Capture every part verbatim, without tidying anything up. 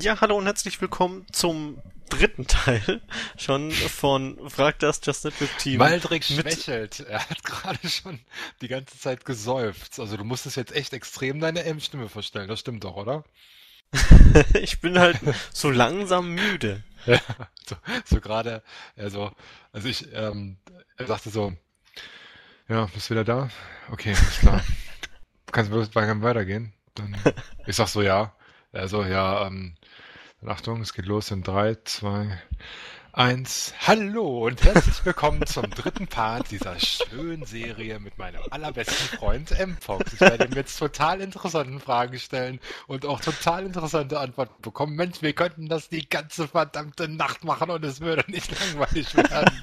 Ja, hallo und herzlich willkommen zum dritten Teil schon von Frag das Just Network Team. Maldrick mit schwächelt. Er hat gerade schon die ganze Zeit geseufzt. Also du musstest jetzt echt extrem deine M-Stimme verstellen. Das stimmt doch, oder? Ich bin halt so langsam müde. Ja, so, so gerade, also, also ich, ähm, er sagte so, ja, bist du wieder da? Okay, ist klar. Kannst du bloß langsam weitergehen? Dann, ich sag so, ja. Also, ja, ähm, dann Achtung, es geht los in drei, zwei, eins. Hallo und herzlich willkommen zum dritten Part dieser schönen Serie mit meinem allerbesten Freund M-Fox. Ich werde ihm jetzt total interessanten Fragen stellen und auch total interessante Antworten bekommen. Mensch, wir könnten das die ganze verdammte Nacht machen und es würde nicht langweilig werden.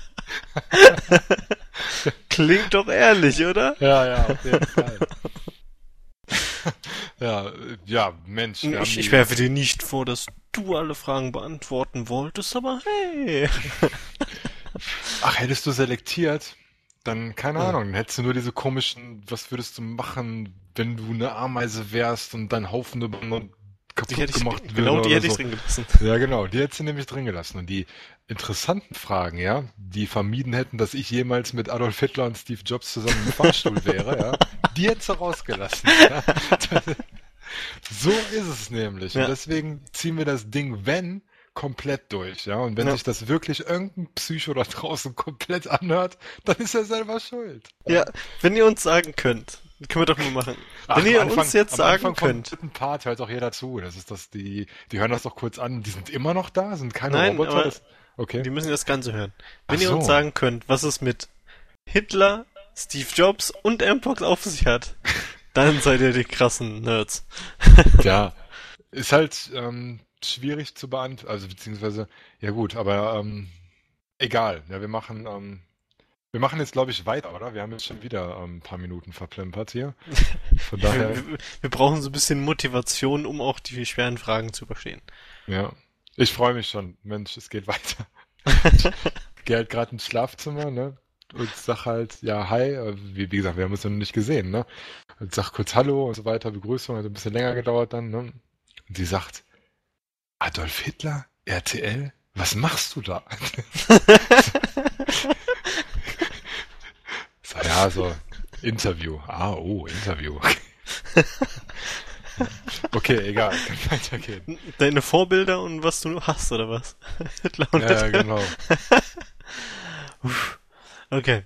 Klingt doch ehrlich, oder? Ja, ja, auf jeden Fall. Ja, äh, ja, Mensch, wir haben Ich, ich die. werfe dir nicht vor, dass du alle Fragen beantworten wolltest, aber hey. Ach, hättest du selektiert, dann keine Ja. Ahnung, dann hättest du nur diese komischen, was würdest du machen, wenn du eine Ameise wärst und dein Haufen über- Die kaputt hätte ich, gemacht würde genau die oder hätte ich so. drin gelassen. Ja, genau, die hättest du nämlich drin gelassen. Und die interessanten Fragen, ja, die vermieden hätten, dass ich jemals mit Adolf Hitler und Steve Jobs zusammen im Fahrstuhl wäre, ja, die hättest du rausgelassen. Ja. So ist es nämlich. Und Ja, deswegen ziehen wir das Ding, wenn, komplett durch, ja. Und wenn ja. sich das wirklich irgendein Psycho da draußen komplett anhört, dann ist er selber schuld. Ja, Ja. wenn ihr uns sagen könnt, können wir doch mal machen. Wenn Ach, am ihr uns Anfang, jetzt am sagen Anfang vom könnt, dritten Part hört auch jeder zu. Das ist das, die, die hören das doch kurz an. Die sind immer noch da, sind keine nein, Roboter. aber Das, okay. die müssen das Ganze hören. Ach Wenn ihr uns so. sagen könnt, was es mit Hitler, Steve Jobs und M-Pox auf sich hat, dann seid ihr die krassen Nerds. Ja, ist halt ähm, schwierig zu beantworten, also beziehungsweise, ja gut, aber ähm, egal. Ja, wir machen, ähm, wir machen jetzt, glaube ich, weiter, oder? Wir haben jetzt schon wieder ähm, ein paar Minuten verplempert hier. Von Wir, daher, wir, wir brauchen so ein bisschen Motivation, um auch die schweren Fragen zu überstehen. ja. Ich freue mich schon. Mensch, es geht weiter. Ich gehe halt gerade ins Schlafzimmer, ne? Und sag halt, ja, hi. äh, Wie, wie gesagt, wir haben uns ja noch nicht gesehen, ne? Und sag kurz Hallo und so weiter, Begrüßung, hat ein bisschen länger gedauert dann, ne? Und sie sagt, Adolf Hitler? R T L? Was machst du da? So, ja, so, Interview. Ah, oh, Interview. Okay, egal, kann weitergehen. Deine Vorbilder und was du hast, oder was? Hitler und Ja, Hitler. genau. Uff. Okay.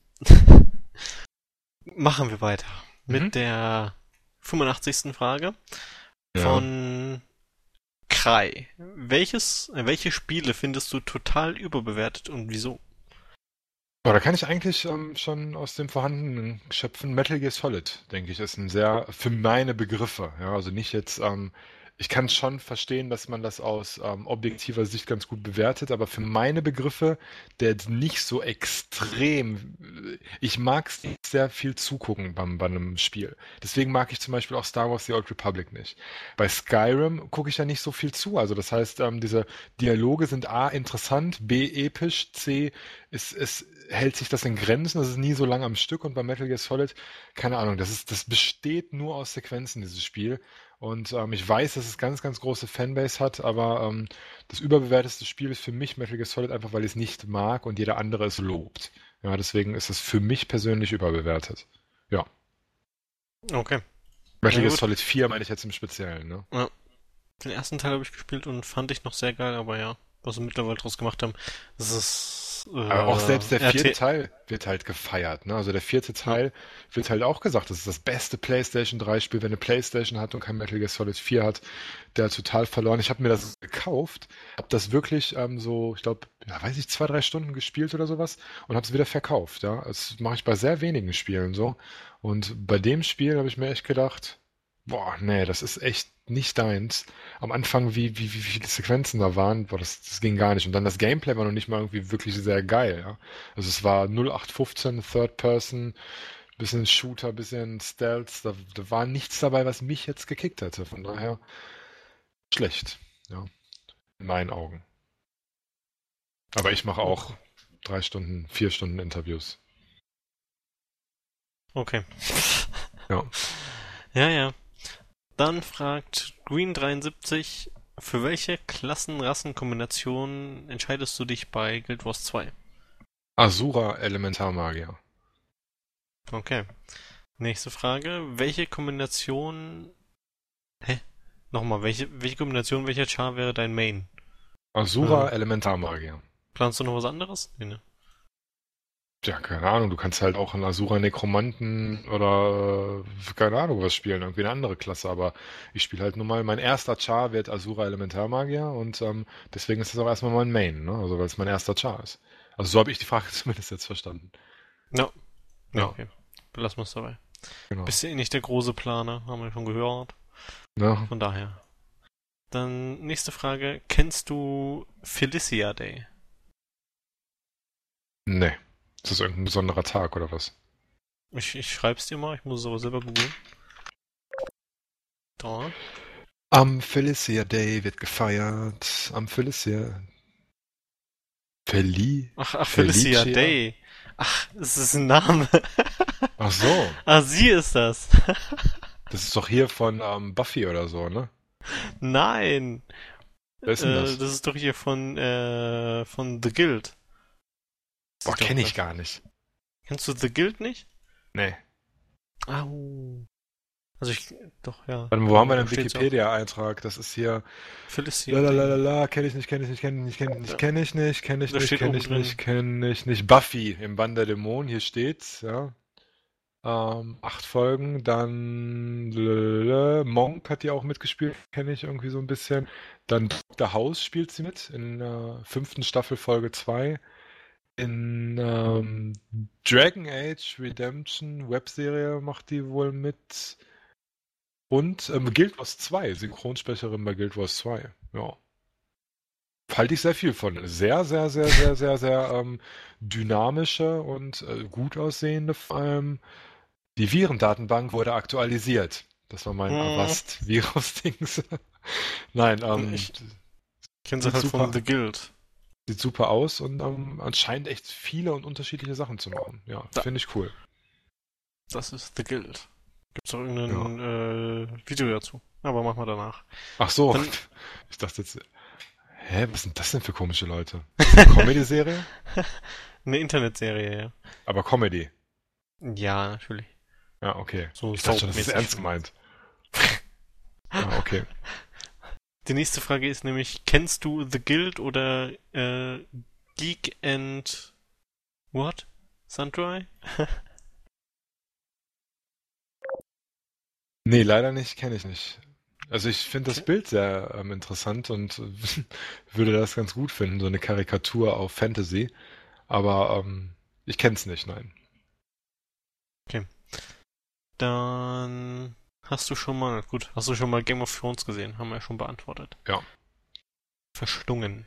Machen wir weiter Mhm. mit der fünfundachtzigsten Frage Ja. von Kai. Welches, äh, welche Spiele findest du total überbewertet und wieso? Aber da kann ich eigentlich ähm, schon aus dem Vorhandenen schöpfen. Metal Gear Solid, denke ich, ist ein sehr, für meine Begriffe, ja, also nicht jetzt, ähm, ich kann schon verstehen, dass man das aus ähm, objektiver Sicht ganz gut bewertet, aber für meine Begriffe, der jetzt nicht so extrem, äh, ich mag es nicht sehr viel zugucken beim, bei einem Spiel. Deswegen mag ich zum Beispiel auch Star Wars The Old Republic nicht. Bei Skyrim gucke ich ja nicht so viel zu. Also das heißt, ähm, diese Dialoge sind A interessant, B episch, C es, es hält sich das in Grenzen, das ist nie so lang am Stück und bei Metal Gear Solid, keine Ahnung, das ist, das besteht nur aus Sequenzen, dieses Spiel. Und ähm, ich weiß, dass es ganz, ganz große Fanbase hat, aber ähm, das überbewerteste Spiel ist für mich Metal Gear Solid einfach, weil ich es nicht mag und jeder andere es lobt. Ja, deswegen ist es für mich persönlich überbewertet. Ja. Okay. Metal Na Gear gut. Solid vier meine ich jetzt im Speziellen, ne? Ja. Den ersten Teil habe ich gespielt und fand ich noch sehr geil, aber ja, was sie mittlerweile draus gemacht haben, das ist äh, Aber auch selbst der R vierte T. Teil wird halt gefeiert, ne? Also der vierte Ja. Teil wird halt auch gesagt, das ist das beste PlayStation drei Spiel. Wer eine PlayStation hat und kein Metal Gear Solid vier hat, der hat total verloren. Ich habe mir das gekauft, habe das wirklich ähm, so, ich glaube, ja, weiß ich, zwei, drei Stunden gespielt oder sowas und habe es wieder verkauft, ja. Das mache ich bei sehr wenigen Spielen so. Und bei dem Spiel habe ich mir echt gedacht, boah, nee, das ist echt nicht deins. Am Anfang, wie, wie, wie viele Sequenzen da waren, boah, das, das ging gar nicht. Und dann das Gameplay war noch nicht mal irgendwie wirklich sehr geil, ja. Also es war null acht fünfzehn, Third Person, bisschen Shooter, bisschen Stealth, da, da war nichts dabei, was mich jetzt gekickt hätte. Von daher schlecht, ja, in meinen Augen. Aber ich mache auch drei Stunden, vier Stunden Interviews. Okay. Ja. Ja, ja. Dann fragt Green dreiundsiebzig, Für welche Klassen-Rassen-Kombination entscheidest du dich bei Guild Wars zwei? Asura Elementarmagier. Okay. Nächste Frage. Welche Kombination... Hä? Nochmal, welche, welche Kombination, welcher Char wäre dein Main? Asura Äh, Elementarmagier. Planst du noch was anderes? Nee, ne? Ja, keine Ahnung, du kannst halt auch einen Asura Nekromanten oder äh, keine Ahnung was spielen, irgendwie eine andere Klasse, aber ich spiele halt nun mal, mein erster Char wird Asura Elementarmagier und ähm, deswegen ist das auch erstmal mein Main, ne? Also weil es mein erster Char ist. Also so habe ich die Frage zumindest jetzt verstanden. Ja. Ja, Ja, okay. Belassen wir es dabei. genau. Bist ja eh nicht der große Planer, haben wir schon gehört. Ne? Von daher. Dann nächste Frage. Kennst du Felicia Day? Nee. Ist das irgendein besonderer Tag oder was? Ich, ich schreib's dir mal, ich muss es aber selber googeln. Da. Am Felicia Day wird gefeiert. Am Felicia. Feli? Ach, ach, Felicia Felicia? Day. Ach, es ist ein Name. Ach so. Ah, sie ist das. Das ist doch hier von ähm, Buffy oder so, ne? Nein. Wer ist denn Äh, das? das ist doch hier von, äh, von The Guild. Sie Boah, ist doch kenne ich das. gar nicht. Kennst du The Guild nicht? Nee. Au. Also ich, doch, ja. Warte mal, wo haben wir Da denn einen steht's auch. Wikipedia-Eintrag? Das ist hier. Felicia Day. Lalalala, kenne ich nicht, kenne ich nicht, kenne ich nicht, kenne ich nicht, Ja, kenne ich nicht, kenne ich da nicht, steht kenne oben ich nicht, drin. kenne ich nicht. Buffy im Bann der Dämonen, hier steht's, ja. Ähm, acht Folgen, dann lalalala, Monk hat die auch mitgespielt, kenne ich irgendwie so ein bisschen. Dann Doktor House spielt sie mit in der fünften Staffel Folge zwei. In ähm, Dragon Age Redemption Webserie macht die wohl mit. Und ähm, Guild Wars zwei, Synchronsprecherin bei Guild Wars zwei. Ja. Halte ich sehr viel von. Sehr, sehr, sehr, sehr, sehr, sehr ähm, dynamische und äh, gut aussehende vor allem. Die Virendatenbank wurde aktualisiert. Das war mein Hm, Avast-Virus-Dings. Nein, ähm, ich kenne sie sieht halt von super, The Guild. sieht super aus und ähm, anscheinend echt viele und unterschiedliche Sachen zu machen. Ja, Da, finde ich cool. das ist The Guild. Gibt's auch Ja. irgendein äh, Video dazu. Aber machen wir danach. Ach so, Dann, ich dachte jetzt, hä, was sind das denn für komische Leute? Ist das eine Comedy-Serie? eine Internetserie, ja. Aber Comedy. Ja, natürlich. Ja, okay. So Ich dachte schon, das ist soapmäßig ernst schon. gemeint. Ah, okay. Die nächste Frage ist nämlich, kennst du The Guild oder äh, Geek and what? Sundry? Nee, leider nicht, kenne ich nicht. Also ich finde das Okay. Bild sehr ähm, interessant und äh, würde das ganz gut finden, so eine Karikatur auf Fantasy. Aber ähm, ich kenne es nicht, nein. Okay. Dann hast du schon mal, gut, hast du schon mal Game of Thrones gesehen? Haben wir ja schon beantwortet. Ja. Verschlungen.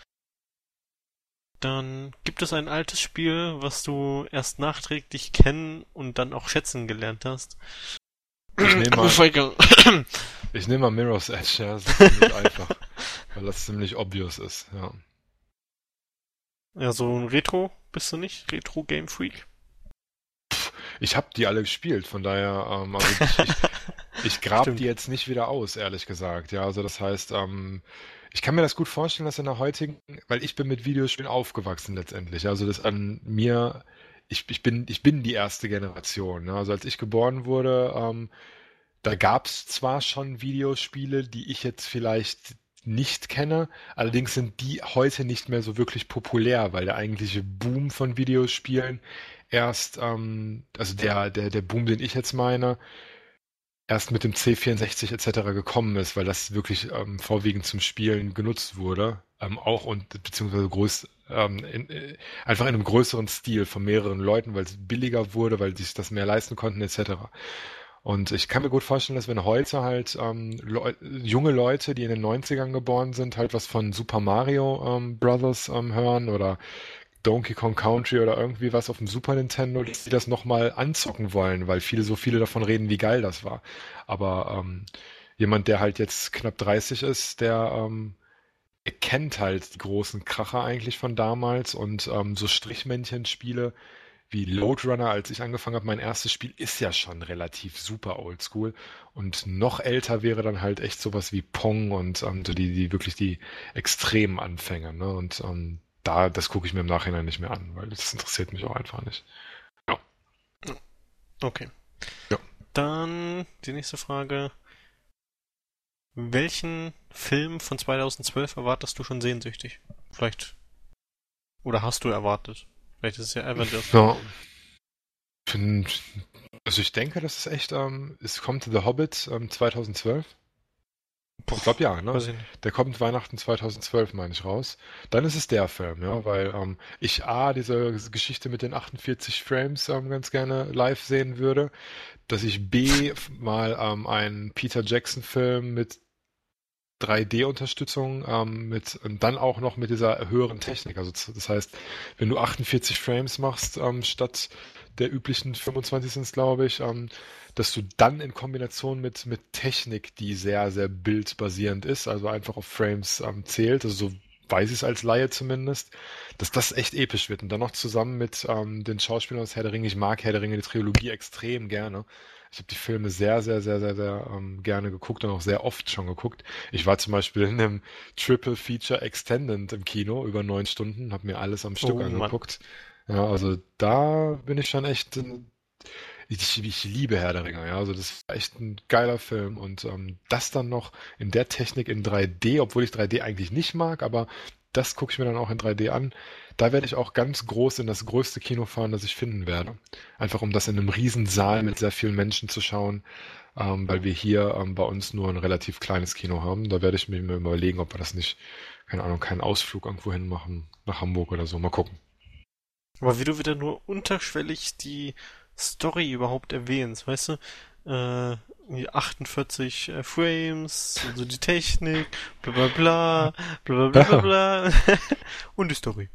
Dann gibt es ein altes Spiel, was du erst nachträglich kennen und dann auch schätzen gelernt hast. Ich nehme mal, Aufregung. ich nehme mal Mirror's Edge, ja, das ist ziemlich einfach, weil das ziemlich obvious ist, ja. Ja, so ein Retro bist du nicht? Retro-Game Freak? Ich habe die alle gespielt, von daher, ähm, also ich, ich, ich grab die Stimmt. jetzt nicht wieder aus, ehrlich gesagt. Ja, also das heißt, ähm, ich kann mir das gut vorstellen, dass in der heutigen, weil ich bin mit Videospielen aufgewachsen letztendlich. Also das an mir, ich, ich bin, ich bin die erste Generation. Ne? Also als ich geboren wurde, ähm, da gab es zwar schon Videospiele, die ich jetzt vielleicht nicht kenne, allerdings sind die heute nicht mehr so wirklich populär, weil der eigentliche Boom von Videospielen erst, ähm, also der, der, der Boom, den ich jetzt meine, erst mit dem C vierundsechzig et cetera gekommen ist, weil das wirklich ähm, vorwiegend zum Spielen genutzt wurde, ähm, auch und beziehungsweise groß, ähm, in, äh, einfach in einem größeren Stil von mehreren Leuten, weil es billiger wurde, weil sich das mehr leisten konnten et cetera. Und ich kann mir gut vorstellen, dass wenn heute halt ähm, Leu junge Leute, die in den Neunzigern geboren sind, halt was von Super Mario ähm, Brothers ähm, hören oder Donkey Kong Country oder irgendwie was auf dem Super Nintendo, dass die das nochmal anzocken wollen, weil viele so viele davon reden, wie geil das war. Aber ähm, jemand, der halt jetzt knapp dreißig ist, der ähm, er kennt halt die großen Kracher eigentlich von damals und ähm, so Strichmännchen-Spiele wie Lode Runner, als ich angefangen habe, mein erstes Spiel ist ja schon relativ super oldschool. Und noch älter wäre dann halt echt sowas wie Pong und ähm, so die, die wirklich die extremen Anfänger, ne? Und ähm, da, das gucke ich mir im Nachhinein nicht mehr an, weil das interessiert mich auch einfach nicht. Ja. Okay. Ja. Dann die nächste Frage. Welchen Film von zweitausendzwölf erwartest du schon sehnsüchtig? Vielleicht. Oder hast du erwartet? Vielleicht ist es ja Avengers. Ja. Find, also ich denke, das ist echt, ähm, es kommt The Hobbit ähm, zweitausendzwölf. Boah, Ich glaube ja, ne? weiß ich nicht. Der kommt Weihnachten zweitausendzwölf, meine ich, raus. Dann ist es der Film, ja, weil ähm, ich A, diese Geschichte mit den achtundvierzig Frames ähm, ganz gerne live sehen würde, dass ich B, f- mal ähm, einen Peter Jackson-Film mit drei D-Unterstützung, ähm, mit und dann auch noch mit dieser höheren Technik. Also z- das heißt, wenn du achtundvierzig Frames machst, ähm, statt der üblichen fünfundzwanzig sind es, glaube ich, ähm, dass du dann in Kombination mit, mit Technik, die sehr, sehr bildbasierend ist, also einfach auf Frames ähm, zählt, also so weiß ich es als Laie zumindest, dass das echt episch wird. Und dann noch zusammen mit ähm, den Schauspielern aus Herr der Ringe. Ich mag Herr der Ringe, die Trilogie extrem gerne. Ich habe die Filme sehr, sehr, sehr, sehr, sehr ähm, gerne geguckt und auch sehr oft schon geguckt. Ich war zum Beispiel in einem Triple Feature Extended im Kino über neun Stunden, habe mir alles am Stück Oh Mann. angeguckt. Ja, also da bin ich schon echt, äh, ich, ich liebe Herr der Ringe, ja, also das ist echt ein geiler Film und ähm, das dann noch in der Technik in drei D, obwohl ich drei D eigentlich nicht mag, aber das gucke ich mir dann auch in drei D an. Da werde ich auch ganz groß in das größte Kino fahren, das ich finden werde. Einfach um das in einem riesen Saal mit sehr vielen Menschen zu schauen, ähm, weil wir hier ähm, bei uns nur ein relativ kleines Kino haben. Da werde ich mir mal überlegen, ob wir das nicht, keine Ahnung, keinen Ausflug irgendwo hin machen, nach Hamburg oder so. Mal gucken. Aber wie du wieder nur unterschwellig die Story überhaupt erwähnst, weißt du? Äh, die achtundvierzig äh, Frames, also die Technik, bla bla bla, bla bla bla bla bla. Und die Story.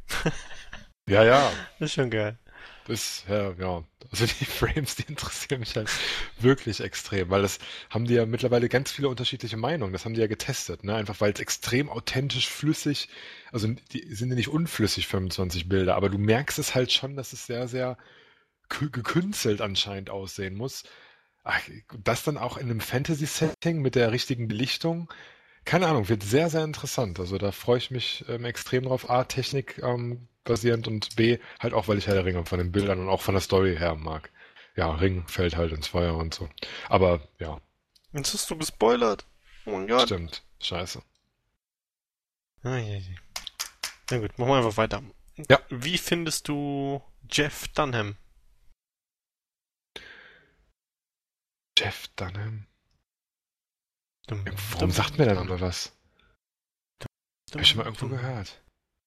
Ja, ja, Das ist schon geil. das, ja, ja. Also die Frames, die interessieren mich halt wirklich extrem, weil das haben die ja mittlerweile ganz viele unterschiedliche Meinungen. Das haben die ja getestet, ne? Einfach weil es extrem authentisch, flüssig, also die sind ja nicht unflüssig fünfundzwanzig Bilder, aber du merkst es halt schon, dass es sehr, sehr kü- gekünstelt anscheinend aussehen muss. Ach, das dann auch in einem Fantasy-Setting mit der richtigen Belichtung. Keine Ahnung, wird sehr, sehr interessant. Also da freue ich mich ähm, extrem drauf. A, Technik ähm, basierend und B, halt auch, weil ich Herr der Ringe von den Bildern und auch von der Story her mag. Ja, Ring fällt halt ins Feuer und so. Aber ja, Jetzt hast du gespoilert. Oh mein Gott. stimmt. Scheiße. Ah, je, je. Na gut, machen wir einfach weiter. Ja, Wie findest du Jeff Dunham? Jeff Dunham. Dum, Warum dum, sagt mir der dum, Name was? Hab dum, ich schon mal irgendwo dum. gehört.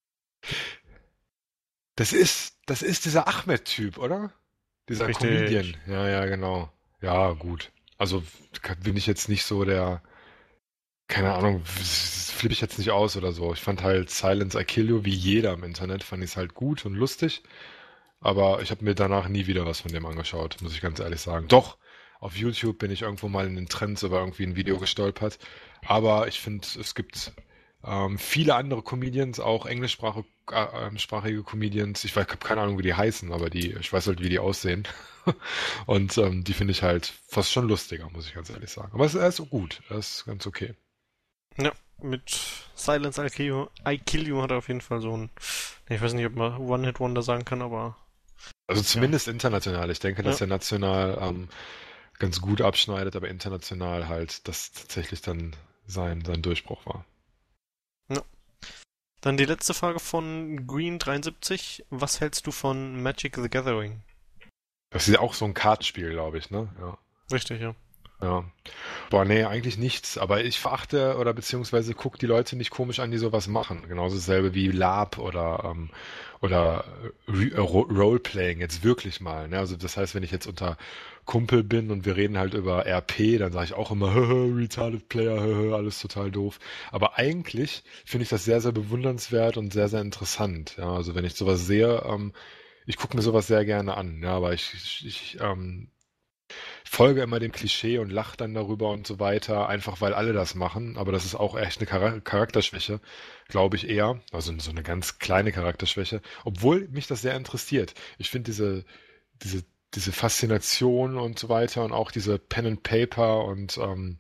Das ist, das ist dieser Ahmed-Typ, oder? Dieser Richtig. Comedian. Ja, ja, genau. Ja, gut. Also bin ich jetzt nicht so der, keine Ahnung, flippe ich jetzt nicht aus oder so. Ich fand halt Silence I Kill You wie jeder im Internet, fand ich es halt gut und lustig. Aber ich habe mir danach nie wieder was von dem angeschaut, muss ich ganz ehrlich sagen. Doch, auf YouTube bin ich irgendwo mal in den Trends über irgendwie ein Video gestolpert. Aber ich finde, es gibt ähm, viele andere Comedians, auch englischsprachige äh, ähm, sprachige Comedians. Ich habe keine Ahnung, wie die heißen, aber die, ich weiß halt, wie die aussehen. Und ähm, die finde ich halt fast schon lustiger, muss ich ganz ehrlich sagen. Aber es er ist so gut, er ist ganz okay. Ja, mit Silence I Kill You, I Kill You hat er auf jeden Fall so ein, ich weiß nicht, ob man One-Hit-Wonder sagen kann, aber Also ja. zumindest international. Ich denke, Ja, dass er national ähm, ganz gut abschneidet, aber international halt das tatsächlich dann sein, sein Durchbruch war. ja. Dann die letzte Frage von Green dreiundsiebzig. Was hältst du von Magic the Gathering? Das ist ja auch so ein Kartenspiel, glaube ich, ne? Ja. Richtig, ja. Ja. Boah, nee, eigentlich nichts. Aber ich verachte oder beziehungsweise guck die Leute nicht komisch an, die sowas machen. Genauso dasselbe wie Lab oder, ähm, oder Re äh, Ro- Roleplaying jetzt wirklich mal. Ne? Also das heißt, wenn ich jetzt unter Kumpel bin und wir reden halt über R P, dann sage ich auch immer, "Haha, Retarded Player, haha, alles total doof." Aber eigentlich finde ich das sehr, sehr bewundernswert und sehr, sehr interessant. Ja, also wenn ich sowas sehe, ähm, ich gucke mir sowas sehr gerne an. Ja, aber ich, ich, ich ähm, folge immer dem Klischee und lache dann darüber und so weiter, einfach weil alle das machen. Aber das ist auch echt eine Chara- Charakterschwäche, glaube ich eher. Also so eine ganz kleine Charakterschwäche. Obwohl mich das sehr interessiert. Ich finde diese, diese, diese Faszination und so weiter und auch diese Pen and Paper und, ähm,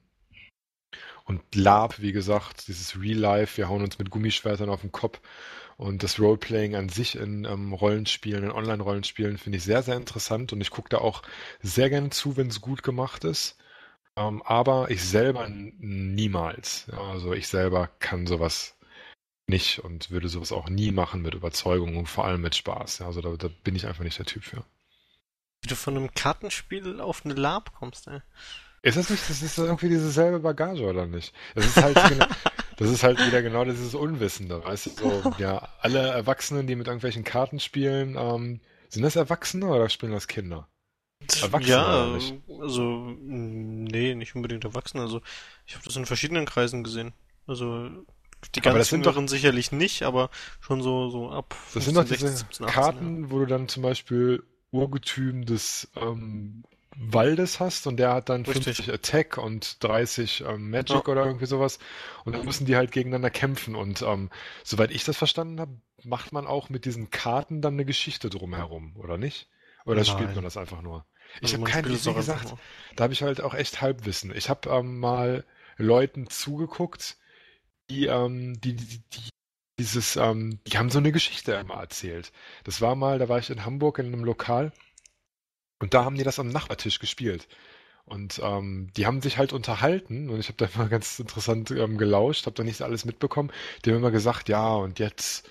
und Lab, wie gesagt, dieses Real Life, wir hauen uns mit Gummischwertern auf den Kopf. Und das Roleplaying an sich in ähm, Rollenspielen, in Online-Rollenspielen finde ich sehr, sehr interessant und ich gucke da auch sehr gerne zu, wenn es gut gemacht ist. Ähm, aber ich selber n- niemals. Ja, also ich selber kann sowas nicht und würde sowas auch nie machen mit Überzeugung und vor allem mit Spaß. Ja, also da, da bin ich einfach nicht der Typ für. Wie du von einem Kartenspiel auf eine Lab kommst, ey. Ist das nicht, das ist irgendwie dieselbe Bagage oder nicht? Das ist halt genau, das ist halt wieder genau dieses Unwissende, weißt du, so, ja, alle Erwachsenen, die mit irgendwelchen Karten spielen, ähm, sind das Erwachsene oder spielen das Kinder? Erwachsene oder Ja, nicht? also, mm, nee, nicht unbedingt erwachsen. Also, ich habe das in verschiedenen Kreisen gesehen. Also, die Aber das ganz sind doch, Jüngeren sicherlich nicht, aber schon so, so ab das sind doch fünfzehn, sechzehn, diese siebzehn, achtzehn, ja. Karten, wo du dann zum Beispiel Urgetüm des ähm, Waldes hast und der hat dann Richtig. fünfzig Attack und dreißig ähm, Ja, Magic oder irgendwie sowas und dann müssen die halt gegeneinander kämpfen und ähm, soweit ich das verstanden habe, macht man auch mit diesen Karten dann eine Geschichte drumherum, oder nicht? Oder spielt man nein. das einfach nur? Ich Also, habe man kein, spielt ich, es wie auch einfach gesagt, nur. da habe ich halt auch echt Halbwissen. Ich habe ähm, mal Leuten zugeguckt, die, ähm, die, die, die dieses, ähm, die haben so eine Geschichte immer erzählt. Das war mal, da war ich in Hamburg in einem Lokal und da haben die das am Nachbartisch gespielt. Und ähm, die haben sich halt unterhalten und ich habe da immer ganz interessant ähm, gelauscht, habe da nicht alles mitbekommen. Die haben immer gesagt, ja, und jetzt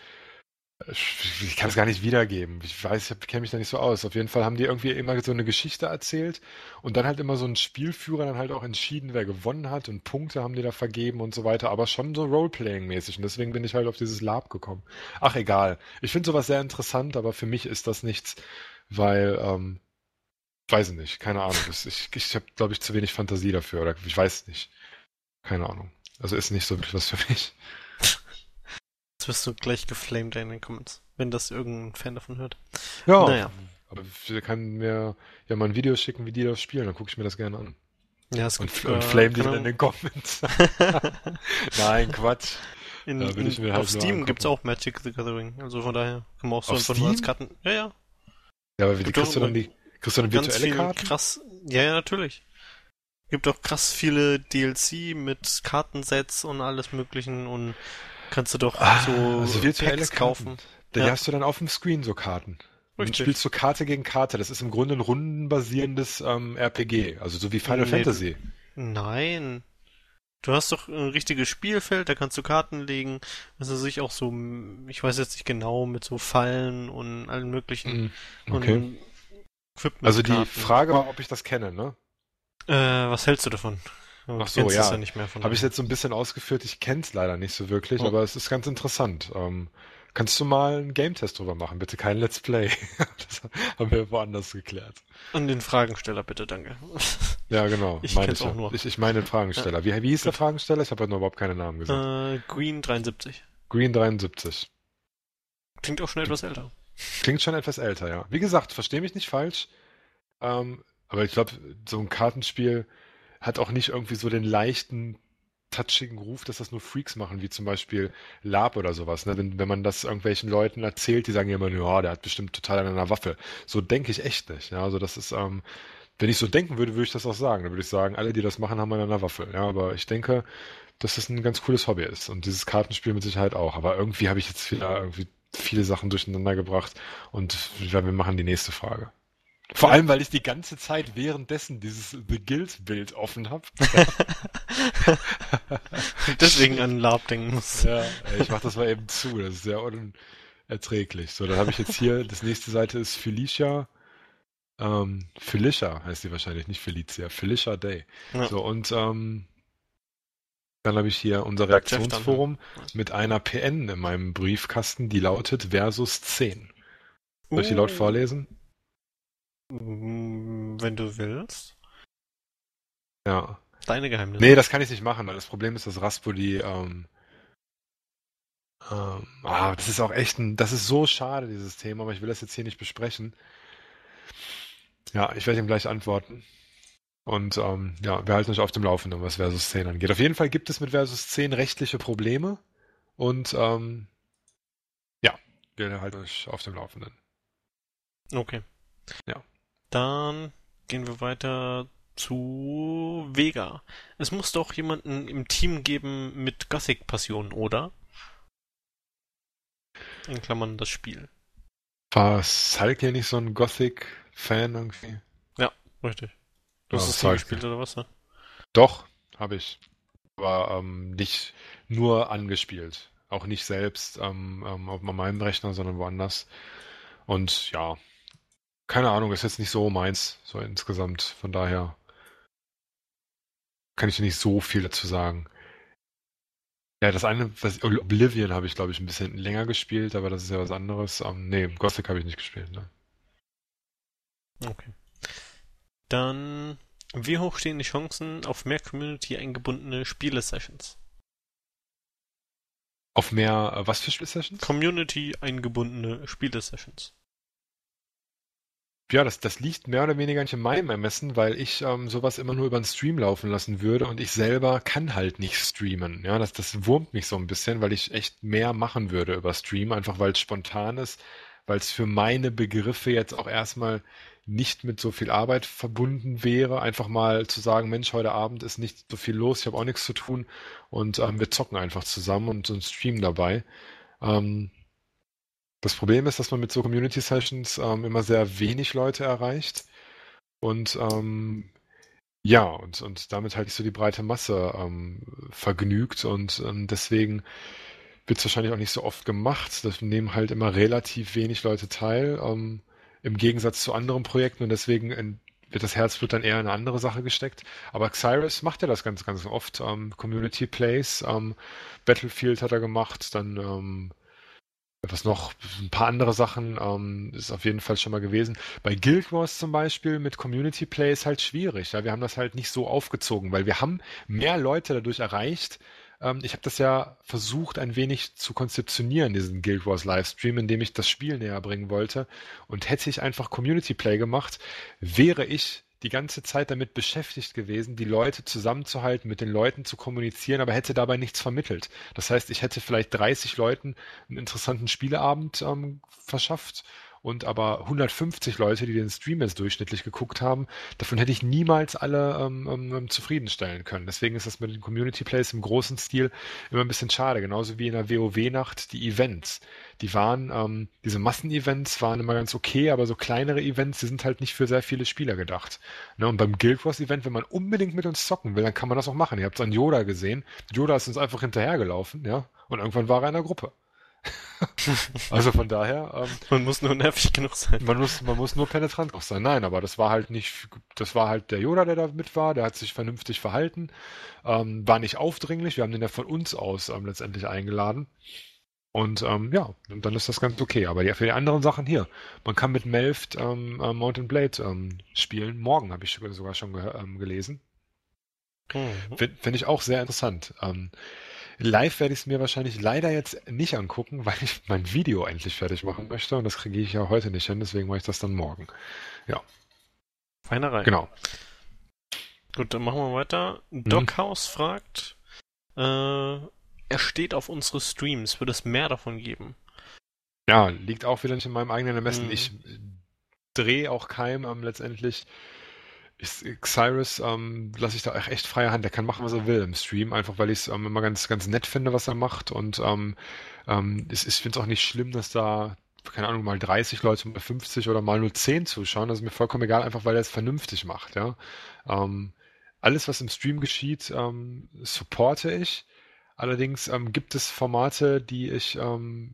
ich ich kann es gar nicht wiedergeben. Ich weiß, ich kenne mich da nicht so aus. Auf jeden Fall haben die irgendwie immer so eine Geschichte erzählt und dann halt immer so ein Spielführer dann halt auch entschieden, wer gewonnen hat und Punkte haben die da vergeben und so weiter, aber schon so Roleplaying-mäßig und deswegen bin ich halt auf dieses Lab gekommen. Ach, egal. Ich finde sowas sehr interessant, aber für mich ist das nichts, weil, ähm, weiß ich nicht, keine Ahnung. Das, ich ich habe, glaube ich, zu wenig Fantasie dafür oder ich weiß nicht. Keine Ahnung. Also ist nicht so wirklich was für mich. Jetzt wirst du gleich geflamed in den Comments, wenn das irgendein Fan davon hört. Ja, Naja. aber der kann mir ja mal ein Video schicken, wie die das spielen, dann gucke ich mir das gerne an. Ja, es Und, gibt f- und sogar, flame die keine dann in Ahnung. den Comments. Nein, Quatsch. In, Da würde in, ich mir auf halt nur Steam gibt's angucken. auch Magic the Gathering. Also von daher kann man auch so Auf einfach nur als Steam? Karten. Ja, ja. Ja, aber wie Gibt auch kriegst du dann immer die, kriegst du dann ganz virtuelle viel Karten? krass. Ja, ja, natürlich. Gibt auch krass viele D L C mit Kartensets und alles Möglichen und kannst du doch Ah, also so virtuelle Packs Karten. kaufen. Da die Ja, hast du dann auf dem Screen so Karten. Und dann richtig. spielst du Karte gegen Karte. Das ist im Grunde ein rundenbasierendes ähm, R P G. Also so wie Final Nee, du, Fantasy. nein. Du hast doch ein richtiges Spielfeld, da kannst du Karten legen. Das ist sich auch so, ich weiß jetzt nicht genau, mit so Fallen und allen möglichen Mhm. Okay. und Also die Equipment-Karten. Frage war, ob ich das kenne, ne? Äh, was hältst du davon? Du Ach so, kennst es ja ja. nicht mehr, von Habe ich daher. jetzt so ein bisschen ausgeführt. Ich kenne es leider nicht so wirklich, Oh. aber es ist ganz interessant. Ähm, kannst du mal einen Game-Test drüber machen? Bitte kein Let's Play. Das haben wir woanders geklärt. An den Fragensteller bitte, danke. Ja, genau, Ich meine kenn's ich auch ja. nur. Ich, ich meine den Ja, Fragensteller. Wie, wie hieß der gut. Fragensteller? Ich habe ja noch überhaupt keine Namen gesagt. Äh, Green dreiundsiebzig. Green dreiundsiebzig. Klingt auch schon etwas älter. Klingt schon etwas älter, ja. Wie gesagt, verstehe mich nicht falsch. Ähm, aber ich glaube, so ein Kartenspiel hat auch nicht irgendwie so den leichten, touchigen Ruf, dass das nur Freaks machen, wie zum Beispiel Lab oder sowas. Ne? Wenn, wenn man das irgendwelchen Leuten erzählt, die sagen ja immer, ja, der hat bestimmt total an einer Waffe. So denke ich echt nicht. Ja, also das ist, ähm, wenn ich so denken würde, würde ich das auch sagen. Dann würde ich sagen, alle, die das machen, haben an einer Waffe. Ja, aber ich denke, dass das ein ganz cooles Hobby ist. Und dieses Kartenspiel mit Sicherheit auch. Aber irgendwie habe ich jetzt wieder irgendwie viele Sachen durcheinander gebracht. Und ja, wir machen die nächste Frage. Vor Ja. allem, weil ich die ganze Zeit währenddessen dieses The Guild-Bild offen habe. Deswegen an Lab denken muss. Ja, ich mache das mal eben zu. Das ist sehr unerträglich. So, dann habe ich jetzt hier, das nächste Seite ist Felicia. Ähm, Felicia heißt die wahrscheinlich, nicht Felicia. Felicia Day. Ja, So, und ähm, dann habe ich hier unser Jeff dann. Ja. Reaktionsforum mit einer P N in meinem Briefkasten, die lautet Versus zehn. Soll ich die laut Uh, vorlesen? wenn du willst. Ja. Deine Geheimnisse. Nee, das kann ich nicht machen, weil das Problem ist, dass Raspoli, ähm, ähm, ah, das ist auch echt ein, das ist so schade, dieses Thema, aber ich will das jetzt hier nicht besprechen. Ja, ich werde ihm gleich antworten. Und ähm, ja, wir halten euch auf dem Laufenden, was Versus zehn angeht. Auf jeden Fall gibt es mit Versus zehn rechtliche Probleme und ähm, ja, wir halten euch auf dem Laufenden. Okay. Ja. Dann gehen wir weiter zu Vega. Es muss doch jemanden im Team geben mit Gothic-Passion, oder? In Klammern das Spiel. War Salk nicht so ein Gothic-Fan irgendwie? Ja, richtig. Du Ja, hast es nie Salk. gespielt, oder was? Ne? Doch, habe ich. Aber ähm, nicht nur angespielt. Auch nicht selbst ähm, ähm, auf meinem Rechner, sondern woanders. Und ja, keine Ahnung, ist jetzt nicht so meins, so insgesamt. Von daher kann ich nicht so viel dazu sagen. Ja, das eine, was, Oblivion habe ich, glaube ich, ein bisschen länger gespielt, aber das ist ja was anderes. Ähm, nee, Gothic habe ich nicht gespielt, ne? Okay. Dann, wie hoch stehen die Chancen auf mehr Community eingebundene Spiele-Sessions? Auf mehr, äh, was für Spielsessions? Community eingebundene Spiele-Sessions. Ja, das, das liegt mehr oder weniger nicht in meinem Ermessen, weil ich ähm, sowas immer nur über einen Stream laufen lassen würde und ich selber kann halt nicht streamen. Ja, das, das wurmt mich so ein bisschen, weil ich echt mehr machen würde über Stream, einfach weil es spontan ist, weil es für meine Begriffe jetzt auch erstmal nicht mit so viel Arbeit verbunden wäre, einfach mal zu sagen, Mensch, heute Abend ist nicht so viel los, ich habe auch nichts zu tun und ähm, wir zocken einfach zusammen und so ein Stream dabei. Ähm, Das Problem ist, dass man mit so Community Sessions ähm, immer sehr wenig Leute erreicht und ähm, ja, und, und damit halt nicht so die breite Masse ähm, vergnügt und ähm, deswegen wird es wahrscheinlich auch nicht so oft gemacht. Da nehmen halt immer relativ wenig Leute teil, ähm, im Gegensatz zu anderen Projekten und deswegen in, wird das Herzblut dann eher in eine andere Sache gesteckt. Aber Xyrus macht ja das ganz, ganz oft. Ähm, Community Plays, ähm, Battlefield hat er gemacht, dann ähm, was noch? Ein paar andere Sachen ähm, ist auf jeden Fall schon mal gewesen. Bei Guild Wars zum Beispiel mit Community Play ist halt schwierig. Ja? Wir haben das halt nicht so aufgezogen, weil wir haben mehr Leute dadurch erreicht. Ähm, ich habe das ja versucht, ein wenig zu konzeptionieren, diesen Guild Wars Livestream, indem ich das Spiel näher bringen wollte. Und hätte ich einfach Community Play gemacht, wäre ich die ganze Zeit damit beschäftigt gewesen, die Leute zusammenzuhalten, mit den Leuten zu kommunizieren, aber hätte dabei nichts vermittelt. Das heißt, ich hätte vielleicht dreißig Leuten einen interessanten Spieleabend ähm, verschafft und aber hundertfünfzig Leute, die den Stream jetzt durchschnittlich geguckt haben, davon hätte ich niemals alle ähm, ähm, zufriedenstellen können. Deswegen ist das mit den Community Plays im großen Stil immer ein bisschen schade. Genauso wie in der WoW-Nacht die Events. Die waren, ähm, diese Massenevents waren immer ganz okay, aber so kleinere Events, die sind halt nicht für sehr viele Spieler gedacht. Ne, und beim Guild Wars Event, wenn man unbedingt mit uns zocken will, dann kann man das auch machen. Ihr habt es an Yoda gesehen. Yoda ist uns einfach hinterhergelaufen, ja, und irgendwann war er in der Gruppe. Also von daher, ähm, Man muss nur nervig genug sein. man muss, man muss nur penetrant auch sein. Nein, aber das war halt nicht, das war halt der Yoda, der da mit war, der hat sich vernünftig verhalten, ähm, war nicht aufdringlich, wir haben den ja von uns aus ähm, letztendlich eingeladen. Und ähm, ja, und dann ist das ganz okay. Aber ja, für die anderen Sachen hier, man kann mit Melft ähm, äh, Mount and Blade ähm, spielen. Morgen habe ich sogar schon ge ähm, gelesen. Mhm. Finde find ich auch sehr interessant. Ähm, live werde ich es mir wahrscheinlich leider jetzt nicht angucken, weil ich mein Video endlich fertig machen möchte. Und das kriege ich ja heute nicht hin, deswegen mache ich das dann morgen. Ja, Feinerei. genau. Gut, dann machen wir weiter. Mhm. Doghouse fragt, äh, er steht auf unsere Streams. Wird es mehr davon geben? Ja, liegt auch wieder nicht in meinem eigenen Ermessen. Mhm. Ich drehe auch keinem ähm, letztendlich. Ich, Xyrus ähm, lasse ich da echt freie Hand. Der kann machen, was er will im Stream, einfach weil ich es ähm, immer ganz, ganz nett finde, was er macht. Und ähm, ähm, es, ich finde es auch nicht schlimm, dass da, keine Ahnung, mal dreißig Leute, mal fünfzig oder mal nur zehn zuschauen. Das ist mir vollkommen egal, einfach weil er es vernünftig macht. Ja? Ähm, alles, was im Stream geschieht, ähm, supporte ich. Allerdings ähm, gibt es Formate, die ich, ähm,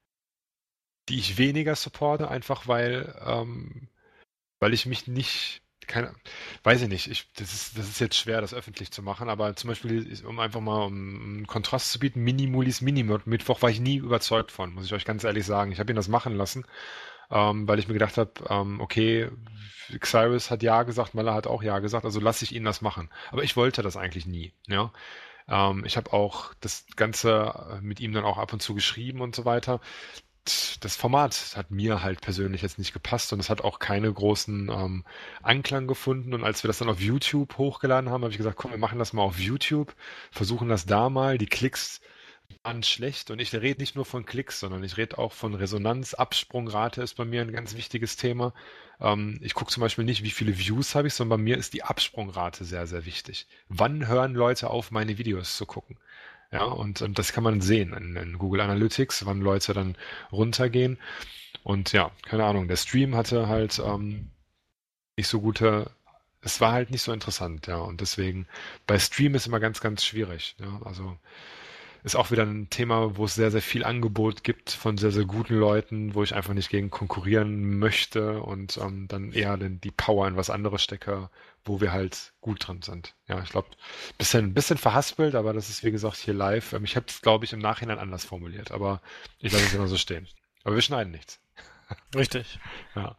die ich weniger supporte, einfach weil, ähm, weil ich mich nicht, keine, weiß ich nicht, ich, das ist, das ist jetzt schwer, das öffentlich zu machen, aber zum Beispiel, um einfach mal um einen Kontrast zu bieten, Minimulis Minimittwoch war ich nie überzeugt von, muss ich euch ganz ehrlich sagen. Ich habe ihn das machen lassen, ähm, weil ich mir gedacht habe, ähm, okay, Xyrus hat ja gesagt, Mella hat auch ja gesagt, also lasse ich ihn das machen. Aber ich wollte das eigentlich nie, ja. Ähm, ich habe auch das Ganze mit ihm dann auch ab und zu geschrieben und so weiter. das Format hat mir halt persönlich jetzt nicht gepasst und es hat auch keine großen ähm, Anklang gefunden. Und als wir das dann auf YouTube hochgeladen haben, habe ich gesagt, komm, wir machen das mal auf YouTube, versuchen das da mal. Die Klicks waren schlecht und ich rede nicht nur von Klicks, sondern ich rede auch von Resonanz. Absprungrate ist bei mir ein ganz wichtiges Thema. Ähm, ich gucke zum Beispiel nicht, wie viele Views habe ich, sondern bei mir ist die Absprungrate sehr, sehr wichtig. Wann hören Leute auf, meine Videos zu gucken? Ja, und, und das kann man sehen in, in Google Analytics, wann Leute dann runtergehen. Und ja, keine Ahnung, der Stream hatte halt ähm, nicht so gute, es war halt nicht so interessant, ja. Und deswegen, bei Stream ist immer ganz, ganz schwierig. Ja, also ist auch wieder ein Thema, wo es sehr, sehr viel Angebot gibt von sehr, sehr guten Leuten, wo ich einfach nicht gegen konkurrieren möchte und ähm, dann eher den, die Power in was anderes stecke, wo wir halt gut drin sind. Ja, ich glaube, bisschen, bisschen verhaspelt, aber das ist wie gesagt hier live. Ähm, ich habe es, glaube ich, im Nachhinein anders formuliert, aber ich lasse es immer so stehen. Aber wir schneiden nichts. Richtig. Ja.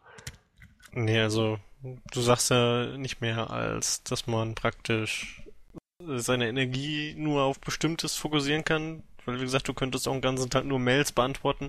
Nee, also du sagst ja nicht mehr, als dass man praktisch seine Energie nur auf Bestimmtes fokussieren kann. Weil, wie gesagt, du könntest auch den ganzen Tag nur Mails beantworten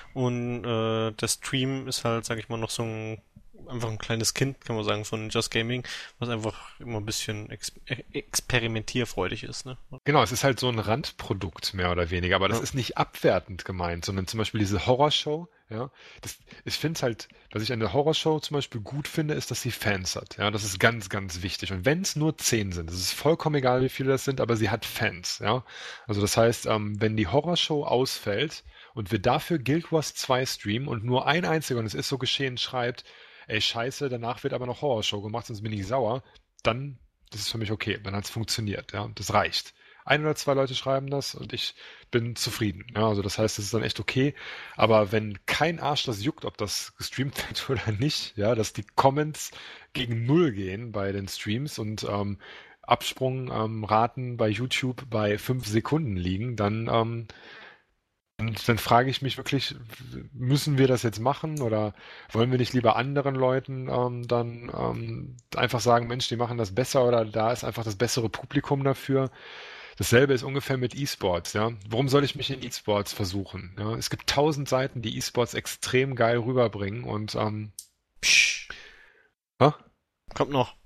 und äh, der Stream ist halt, sag ich mal, noch so ein einfach ein kleines Kind, kann man sagen, von Just Gaming, was einfach immer ein bisschen ex experimentierfreudig ist, ne? Genau, es ist halt so ein Randprodukt, mehr oder weniger, aber das Ja. ist nicht abwertend gemeint, sondern zum Beispiel diese Horrorshow, ja, das, ich finde halt, was ich an der Horrorshow zum Beispiel gut finde, ist, dass sie Fans hat, ja, das ist ganz, ganz wichtig und wenn es nur zehn sind, es ist vollkommen egal, wie viele das sind, aber sie hat Fans, ja, also das heißt, ähm, wenn die Horrorshow ausfällt und wir dafür Guild Wars zwei streamen und nur ein einziger, und es ist so geschehen, schreibt, ey, scheiße, danach wird aber noch Horrorshow gemacht, sonst bin ich sauer, dann das ist für mich okay, dann hat es funktioniert, ja, und das reicht. Ein oder zwei Leute schreiben das und ich bin zufrieden. Ja, also das heißt, es ist dann echt okay. Aber wenn kein Arsch das juckt, ob das gestreamt wird oder nicht, ja, dass die Comments gegen Null gehen bei den Streams und ähm, Absprungraten ähm, bei YouTube bei fünf Sekunden liegen, dann ähm, und dann frage ich mich wirklich, müssen wir das jetzt machen oder wollen wir nicht lieber anderen Leuten ähm, dann ähm, einfach sagen, Mensch, die machen das besser oder da ist einfach das bessere Publikum dafür. Dasselbe ist ungefähr mit E-Sports, ja. Warum soll ich mich in E-Sports versuchen? Ja? Es gibt tausend Seiten, die E-Sports extrem geil rüberbringen und ähm, Psch, hä? kommt noch.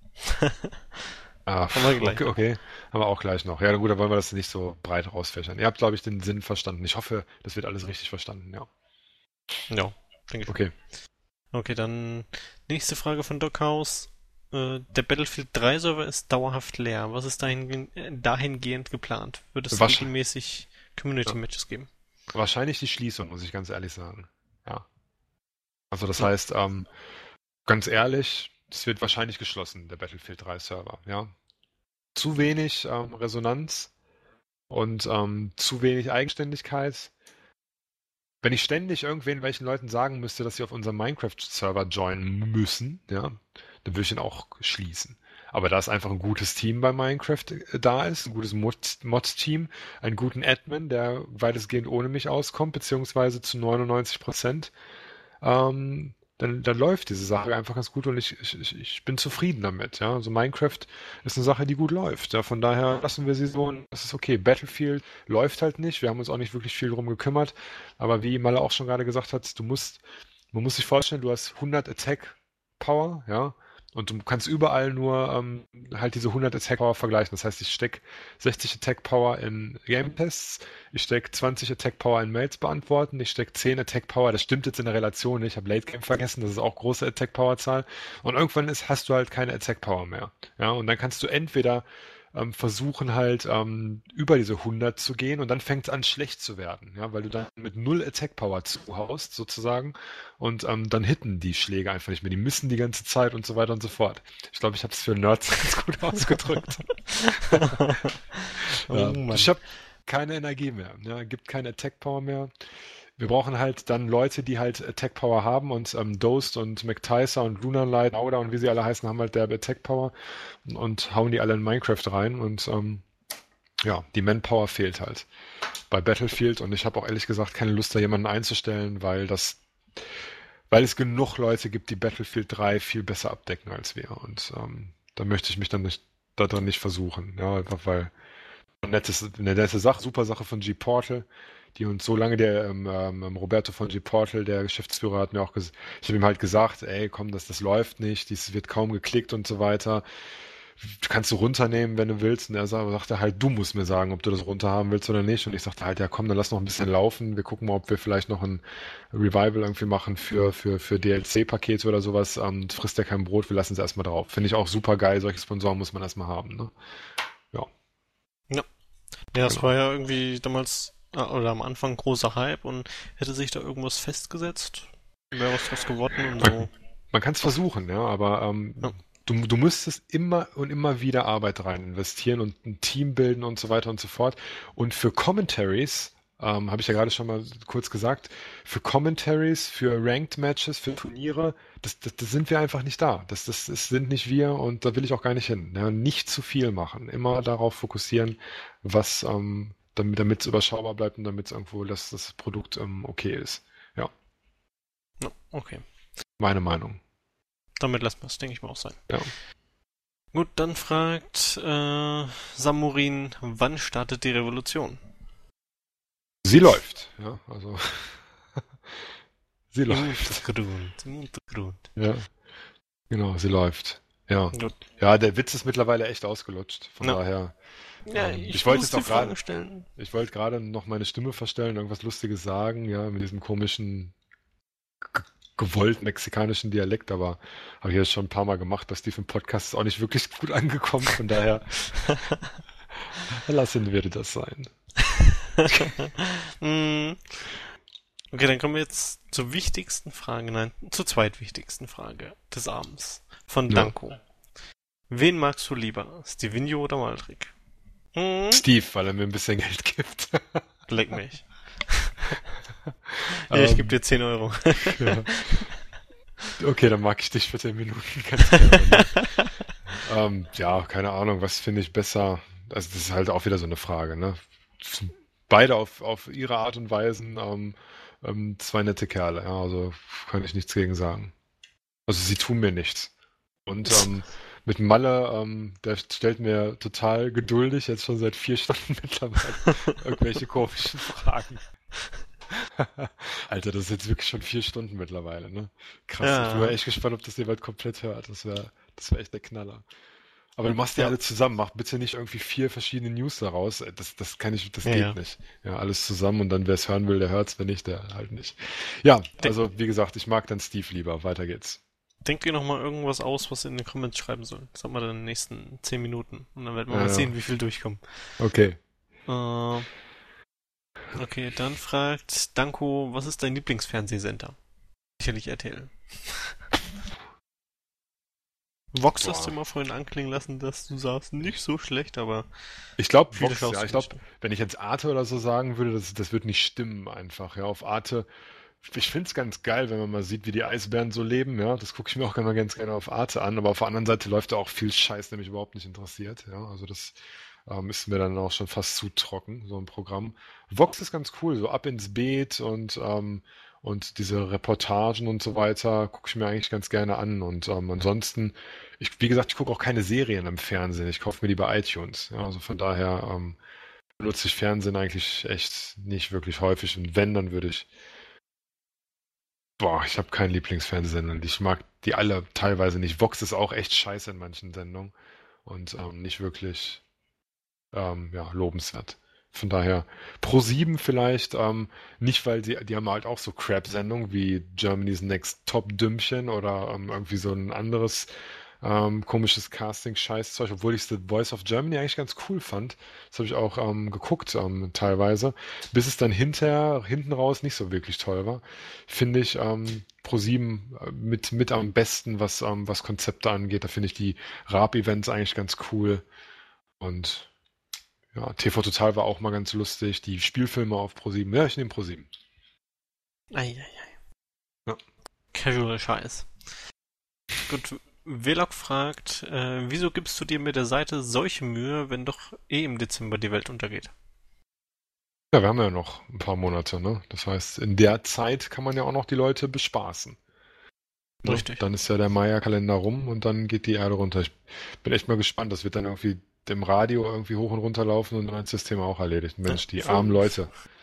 Ah, Kommen wir gleich okay, noch. okay, haben wir auch gleich noch. Ja, gut, da wollen wir das nicht so breit rausfächern. Ihr habt, glaube ich, den Sinn verstanden. Ich hoffe, das wird alles richtig verstanden, ja. Ja, denke ich. Okay. Okay, dann nächste Frage von Dockhaus. Äh, der Battlefield drei Server ist dauerhaft leer. Was ist dahin, äh, dahingehend geplant? Wird es Wasch regelmäßig ja. Community-Matches geben? Wahrscheinlich die Schließung, muss ich ganz ehrlich sagen. Ja. Also das Ja. heißt, ähm, ganz ehrlich, es wird wahrscheinlich geschlossen, der Battlefield drei Server, ja. Zu wenig ähm, Resonanz und ähm, zu wenig Eigenständigkeit. Wenn ich ständig irgendwen welchen Leuten sagen müsste, dass sie auf unserem Minecraft-Server joinen müssen, ja, dann würde ich ihn auch schließen. Aber da ist einfach ein gutes Team bei Minecraft äh, da ist, ein gutes Mod- Mod-Team, einen guten Admin, der weitestgehend ohne mich auskommt, beziehungsweise zu neunundneunzig Prozent, ähm, dann, dann läuft diese Sache einfach ganz gut und ich, ich, ich bin zufrieden damit. Ja? Also Minecraft ist eine Sache, die gut läuft. Ja? Von daher lassen wir sie so und das ist okay. Battlefield läuft halt nicht. Wir haben uns auch nicht wirklich viel drum gekümmert. Aber wie Malle auch schon gerade gesagt hat, du musst, man muss sich vorstellen, du hast hundert Attack Power, ja, und du kannst überall nur ähm, halt diese hundert Attack Power vergleichen. Das heißt, ich stecke sechzig Attack Power in Game Tests, ich stecke zwanzig Attack Power in Mails beantworten, ich stecke zehn Attack Power, das stimmt jetzt in der Relation nicht, ich habe Late Game vergessen, das ist auch große Attack Power Zahl. Und irgendwann ist, hast du halt keine Attack Power mehr. Ja, und dann kannst du entweder ähm, versuchen halt ähm, über diese hundert zu gehen und dann fängt es an schlecht zu werden, ja, weil du dann mit null Attack Power zuhaust sozusagen und ähm, dann hitten die Schläge einfach nicht mehr, die missen die ganze Zeit und so weiter und so fort. Ich glaube, ich habe es für Nerds ganz gut ausgedrückt. Oh Ja, Mann. ich habe keine Energie mehr, ja, gibt keine Attack Power mehr. Wir brauchen halt dann Leute, die halt Attack Power haben und ähm, Dosed und McTyser und Lunarlight, Auda und wie sie alle heißen, haben halt derbe Attack Power und, und hauen die alle in Minecraft rein und ähm, ja, die Manpower fehlt halt bei Battlefield und ich habe auch ehrlich gesagt keine Lust, da jemanden einzustellen, weil das, weil es genug Leute gibt, die Battlefield drei viel besser abdecken als wir und ähm, da möchte ich mich dann nicht da drin nicht versuchen, ja, einfach weil eine nette, eine nette Sache, super Sache von G-Portal. die uns so lange, der ähm, ähm, Roberto von G-Portal, der Geschäftsführer, hat mir auch gesagt, ich habe ihm halt gesagt, ey, komm, das, das läuft nicht, dies wird kaum geklickt und so weiter. Kannst du runternehmen, wenn du willst. Und er sa- sagte halt, du musst mir sagen, ob du das runterhaben willst oder nicht. Und ich sagte halt, ja komm, dann lass noch ein bisschen laufen. Wir gucken mal, ob wir vielleicht noch ein Revival irgendwie machen für, für, für D L C-Pakete oder sowas. Ähm, frisst ja kein Brot, wir lassen es erstmal drauf. Finde ich auch super geil. Solche Sponsoren muss man erstmal haben, ne? Ja, Ja. Ja, es genau. war ja irgendwie damals, äh, oder am Anfang großer Hype und hätte sich da irgendwas festgesetzt, wäre was draus geworden und so. Man, man kann es versuchen, ja, aber Ja, ähm, du, du müsstest immer und immer wieder Arbeit rein investieren und ein Team bilden und so weiter und so fort. Und für Commentaries, ähm, habe ich ja gerade schon mal kurz gesagt, für Commentaries, für Ranked Matches, für Turniere, das, das, das sind wir einfach nicht da. Das, das, das sind nicht wir und da will ich auch gar nicht hin. Ja, nicht zu viel machen. Immer darauf fokussieren, was, ähm, damit, damit es überschaubar bleibt und damit es irgendwo das, das Produkt ähm, okay ist. Ja, ja, okay. meine Meinung. Damit lassen wir es, denke ich mal, auch sein. Ja. Gut, dann fragt äh, Samurin, wann startet die Revolution? Sie läuft, ja, also sie Im läuft. Untergrund, im Untergrund. Ja, genau, sie läuft. Ja. Gut. Ja, der Witz ist mittlerweile echt ausgelutscht. Von Ja. daher, Ja, ähm, ich ich wollte muss jetzt die auch Frage gerade, stellen. ich wollte gerade noch meine Stimme verstellen, irgendwas Lustiges sagen, ja, mit diesem komischen, g- gewollten mexikanischen Dialekt, aber habe ich jetzt schon ein paar Mal gemacht. Bei Steve im Podcast ist auch nicht wirklich gut angekommen. Von daher lassen wir das sein. Hm, okay, dann kommen wir jetzt zur wichtigsten Frage, nein, zur zweitwichtigsten Frage des Abends. Von Ja. Danko. Wen magst du lieber, Stevenio oder Maldrick? Hm? Steve, weil er mir ein bisschen Geld gibt. Leck mich. Ja, ich gebe Ähm, dir zehn Euro. ja. Okay, dann mag ich dich für zehn Minuten ganz gerne. Ne? Ähm, ja, keine Ahnung, was finde ich besser? Also das ist halt auch wieder so eine Frage, ne? Beide auf, auf ihre Art und Weisen ähm, ähm, zwei nette Kerle, ja, also kann ich nichts gegen sagen. Also sie tun mir nichts. Und ähm, mit Malle, ähm, der stellt mir total geduldig, jetzt schon seit vier Stunden mittlerweile, irgendwelche komischen Fragen. Alter, das ist jetzt wirklich schon vier Stunden mittlerweile, ne? Krass, ich bin mal Ja, echt gespannt, ob das jemand komplett hört. Das wäre, das wäre echt der Knaller. Aber du machst die ja, alle zusammen, mach bitte nicht irgendwie vier verschiedene News daraus. Das, das kann ich, das ja, geht ja. nicht. Ja, alles zusammen und dann, wer es hören will, der hört's, wenn nicht, der halt nicht. Ja, De also wie gesagt, ich mag dann Steve lieber. Weiter geht's. Denk dir noch mal irgendwas aus, was ihr in den Comments schreiben soll. Sag mal dann in den nächsten zehn Minuten. Und dann werden wir mal Ja, ja. sehen, wie viel durchkommen. Okay. Äh, okay, dann fragt Danko, was ist dein Lieblingsfernsehsender? Sicherlich R T L. Vox hast du Boah. mal vorhin anklingen lassen, dass du sagst, nicht so schlecht, aber Ich glaube, viele Vox, schaust ja, du ich nicht. glaube, wenn ich jetzt Arte oder so sagen würde, das, das wird nicht stimmen einfach. Ja, auf Arte, ich finde es ganz geil, wenn man mal sieht, wie die Eisbären so leben. Ja, das gucke ich mir auch immer ganz gerne auf Arte an. Aber auf der anderen Seite läuft da auch viel Scheiß, der mich überhaupt nicht interessiert. Ja, also das ähm, ist mir dann auch schon fast zu trocken, so ein Programm. Vox ist ganz cool, so ab ins Beet und ähm, und diese Reportagen und so weiter gucke ich mir eigentlich ganz gerne an. Und ähm, ansonsten, ich, wie gesagt, ich gucke auch keine Serien im Fernsehen. Ich kaufe mir die bei iTunes. Ja, also von daher ähm, benutze ich Fernsehen eigentlich echt nicht wirklich häufig. Und wenn, dann würde ich, boah, ich habe keinen Lieblingsfernsehsender. Und ich mag die alle teilweise nicht. Vox ist auch echt scheiße in manchen Sendungen und ähm, nicht wirklich ähm, ja, lobenswert. Von daher ProSieben vielleicht, ähm, nicht weil sie, die haben halt auch so Crap-Sendungen wie Germany's Next Top Dümmchen oder ähm, irgendwie so ein anderes ähm, komisches Casting-Scheißzeug, obwohl ich The Voice of Germany eigentlich ganz cool fand. Das habe ich auch ähm, geguckt ähm, teilweise, bis es dann hinterher, hinten raus nicht so wirklich toll war. Finde ich ähm, ProSieben äh, mit, mit am besten, was, ähm, was Konzepte angeht. Da finde ich die Raab-Events eigentlich ganz cool. Und ja, T V Total war auch mal ganz lustig. Die Spielfilme auf ProSieben. Ja, ich nehme ProSieben. Eieiei. Ja. Casual Scheiß. Gut, Velok fragt, äh, wieso gibst du dir mit der Seite solche Mühe, wenn doch eh im Dezember die Welt untergeht? Ja, wir haben ja noch ein paar Monate, ne? Das heißt, in der Zeit kann man ja auch noch die Leute bespaßen. Ne? Richtig. Dann ist ja der Maya-Kalender rum und dann geht die Erde runter. Ich bin echt mal gespannt. Das wird dann irgendwie dem Radio irgendwie hoch und runter laufen und dann ist das Thema auch erledigt. Ja, Mensch, die armen vor, Leute.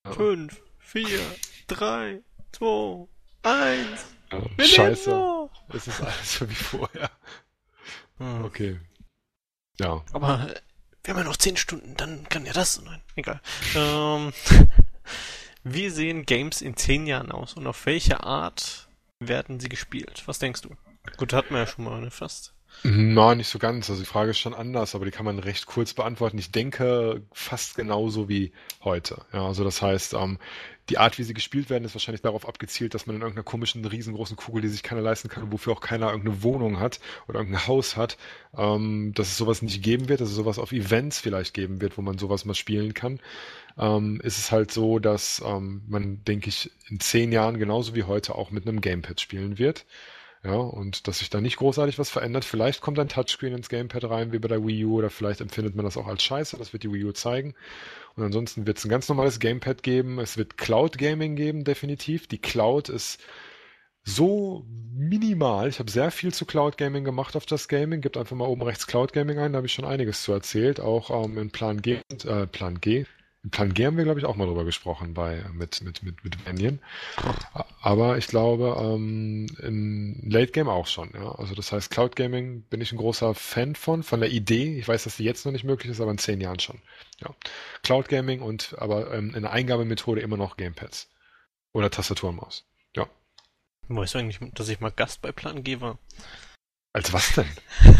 fünf, vier, drei, zwei, eins. Ja, Wir scheiße. leben noch. Es ist alles so wie vorher. Hm. Okay. Ja. Aber äh, wir haben ja noch zehn Stunden, dann kann ja das. Nein, egal. Ähm, wie sehen Games in zehn Jahren aus und auf welche Art werden sie gespielt? Was denkst du? Gut, hatten wir ja schon mal, ne, fast. Nein, nicht so ganz. Also die Frage ist schon anders, aber die kann man recht kurz beantworten. Ich denke fast genauso wie heute. Ja, also das heißt, ähm, die Art, wie sie gespielt werden, ist wahrscheinlich darauf abgezielt, dass man in irgendeiner komischen, riesengroßen Kugel, die sich keiner leisten kann und wofür auch keiner irgendeine Wohnung hat oder irgendein Haus hat, ähm, dass es sowas nicht geben wird, dass es sowas auf Events vielleicht geben wird, wo man sowas mal spielen kann. Ähm, ist es halt so, dass ähm, man, denke ich, in zehn Jahren genauso wie heute auch mit einem Gamepad spielen wird. Ja, und dass sich da nicht großartig was verändert. Vielleicht kommt ein Touchscreen ins Gamepad rein, wie bei der Wii U, oder vielleicht empfindet man das auch als scheiße. Das wird die Wii U zeigen. Und ansonsten wird es ein ganz normales Gamepad geben. Es wird Cloud Gaming geben, definitiv. Die Cloud ist so minimal. Ich habe sehr viel zu Cloud Gaming gemacht auf das Gaming. Gebt einfach mal oben rechts Cloud Gaming ein, da habe ich schon einiges zu erzählt. Auch ähm, in Plan G, äh, Plan G. In Plan G haben wir, glaube ich, auch mal drüber gesprochen bei, mit, mit, mit, mit Vanian. Aber ich glaube, ähm, in Late Game auch schon. Ja? Also das heißt, Cloud Gaming bin ich ein großer Fan von, von der Idee. Ich weiß, dass die jetzt noch nicht möglich ist, aber in zehn Jahren schon. Ja. Cloud Gaming und aber ähm, in der Eingabemethode immer noch Gamepads. Oder Tastatur und Maus. Ja. Weißt du eigentlich, dass ich mal Gast bei Plan G war? Als was denn?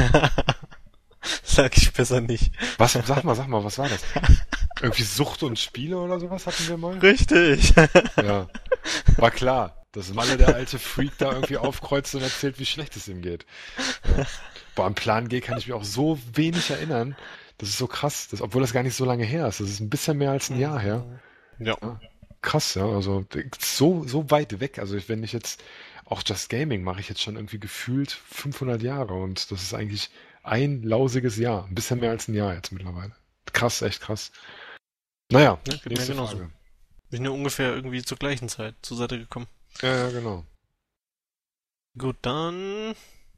Sag ich besser nicht. Was? Sag mal, sag mal, was war das? Irgendwie Sucht und Spiele oder sowas hatten wir mal? Richtig. Ja. War klar, dass Malle, der alte Freak, da irgendwie aufkreuzt und erzählt, wie schlecht es ihm geht. Ja. Boah, am Plan G kann ich mich auch so wenig erinnern. Das ist so krass, das, obwohl das gar nicht so lange her ist. Das ist ein bisschen mehr als ein Jahr her. Ja. Ja. Krass, ja, also so, so weit weg. Also wenn ich jetzt, auch Just Gaming mache ich jetzt schon irgendwie gefühlt fünfhundert Jahre und das ist eigentlich ein lausiges Jahr. Ein bisschen mehr als ein Jahr jetzt mittlerweile. Krass, echt krass. Naja, Ja, geht mir nächste genauso. Frage. Wir sind ja ungefähr irgendwie zur gleichen Zeit zur Seite gekommen. Ja, ja, genau. Gut, dann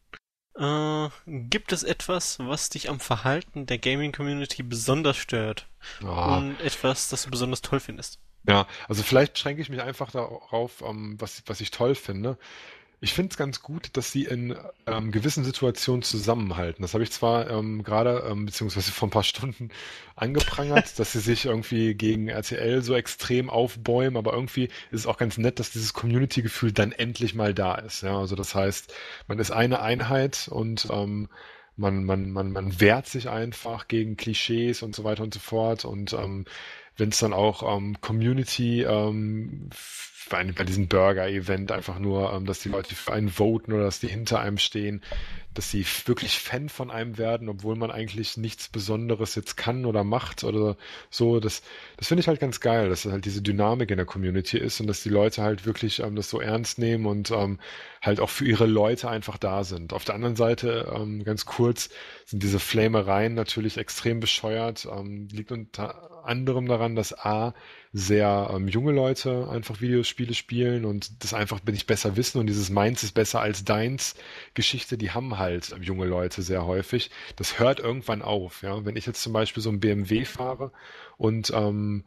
äh, gibt es etwas, was dich am Verhalten der Gaming-Community besonders stört? Ah, Und etwas, das du besonders toll findest? ja, also vielleicht beschränke ich mich einfach darauf, ähm, was, was ich toll finde. Ich finde es ganz gut, dass sie in ähm, gewissen Situationen zusammenhalten. Das habe ich zwar ähm, gerade, ähm, beziehungsweise vor ein paar Stunden angeprangert, dass sie sich irgendwie gegen R T L so extrem aufbäumen, aber irgendwie ist es auch ganz nett, dass dieses Community-Gefühl dann endlich mal da ist. Ja, also das heißt, man ist eine Einheit und ähm, man, man, man, man wehrt sich einfach gegen Klischees und so weiter und so fort. Und ähm, wenn es dann auch ähm, Community ähm, bei, bei diesem Burger-Event einfach nur, ähm, dass die Leute für einen voten oder dass die hinter einem stehen, dass sie wirklich Fan von einem werden, obwohl man eigentlich nichts Besonderes jetzt kann oder macht oder so. Das, das finde ich halt ganz geil, dass halt diese Dynamik in der Community ist und dass die Leute halt wirklich ähm, das so ernst nehmen und ähm, halt auch für ihre Leute einfach da sind. Auf der anderen Seite, ähm, ganz kurz, sind diese Flamereien natürlich extrem bescheuert. Ähm, liegt unter anderem daran, dass A, sehr ähm, junge Leute einfach Videospiele spielen und das einfach bin ich besser wissen und dieses meins ist besser als deins Geschichte, die haben halt ähm, junge Leute sehr häufig. Das hört irgendwann auf, ja. Wenn ich jetzt zum Beispiel so ein B M W fahre und ähm,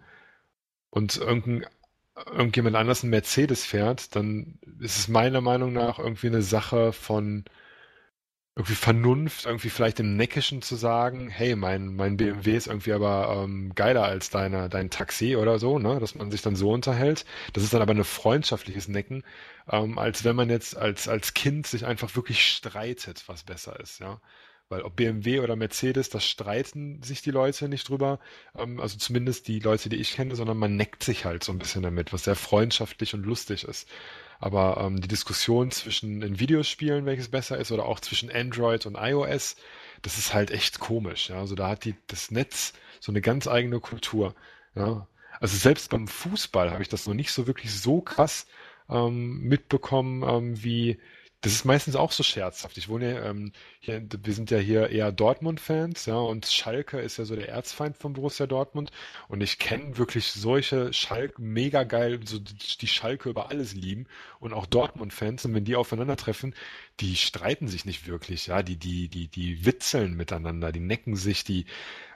und irgendein irgendjemand anders einen Mercedes fährt, dann ist es meiner Meinung nach irgendwie eine Sache von irgendwie Vernunft, irgendwie vielleicht im Neckischen zu sagen, hey, mein, mein B M W ist irgendwie aber ähm, geiler als deine, dein Taxi oder so, ne? Dass man sich dann so unterhält. Das ist dann aber ein freundschaftliches Necken, ähm, als wenn man jetzt als, als Kind sich einfach wirklich streitet, was besser ist, ja. Weil ob B M W oder Mercedes, da streiten sich die Leute nicht drüber, ähm, also zumindest die Leute, die ich kenne, sondern man neckt sich halt so ein bisschen damit, was sehr freundschaftlich und lustig ist. Aber ähm, die Diskussion zwischen in Videospielen, welches besser ist, oder auch zwischen Android und iOS, das ist halt echt komisch. Ja? Also da hat die, das Netz so eine ganz eigene Kultur. Ja? Also selbst beim Fußball habe ich das noch nicht so wirklich so krass ähm, mitbekommen, ähm, wie das ist meistens auch so scherzhaft. Ich wohne ja, ähm, hier, wir sind ja hier eher Dortmund-Fans, ja, und Schalke ist ja so der Erzfeind von Borussia Dortmund. Und ich kenne wirklich solche Schalke, mega geil, so die, die Schalke über alles lieben und auch Dortmund-Fans. Und wenn die aufeinandertreffen, die streiten sich nicht wirklich, ja, die, die, die, die witzeln miteinander, die necken sich, die,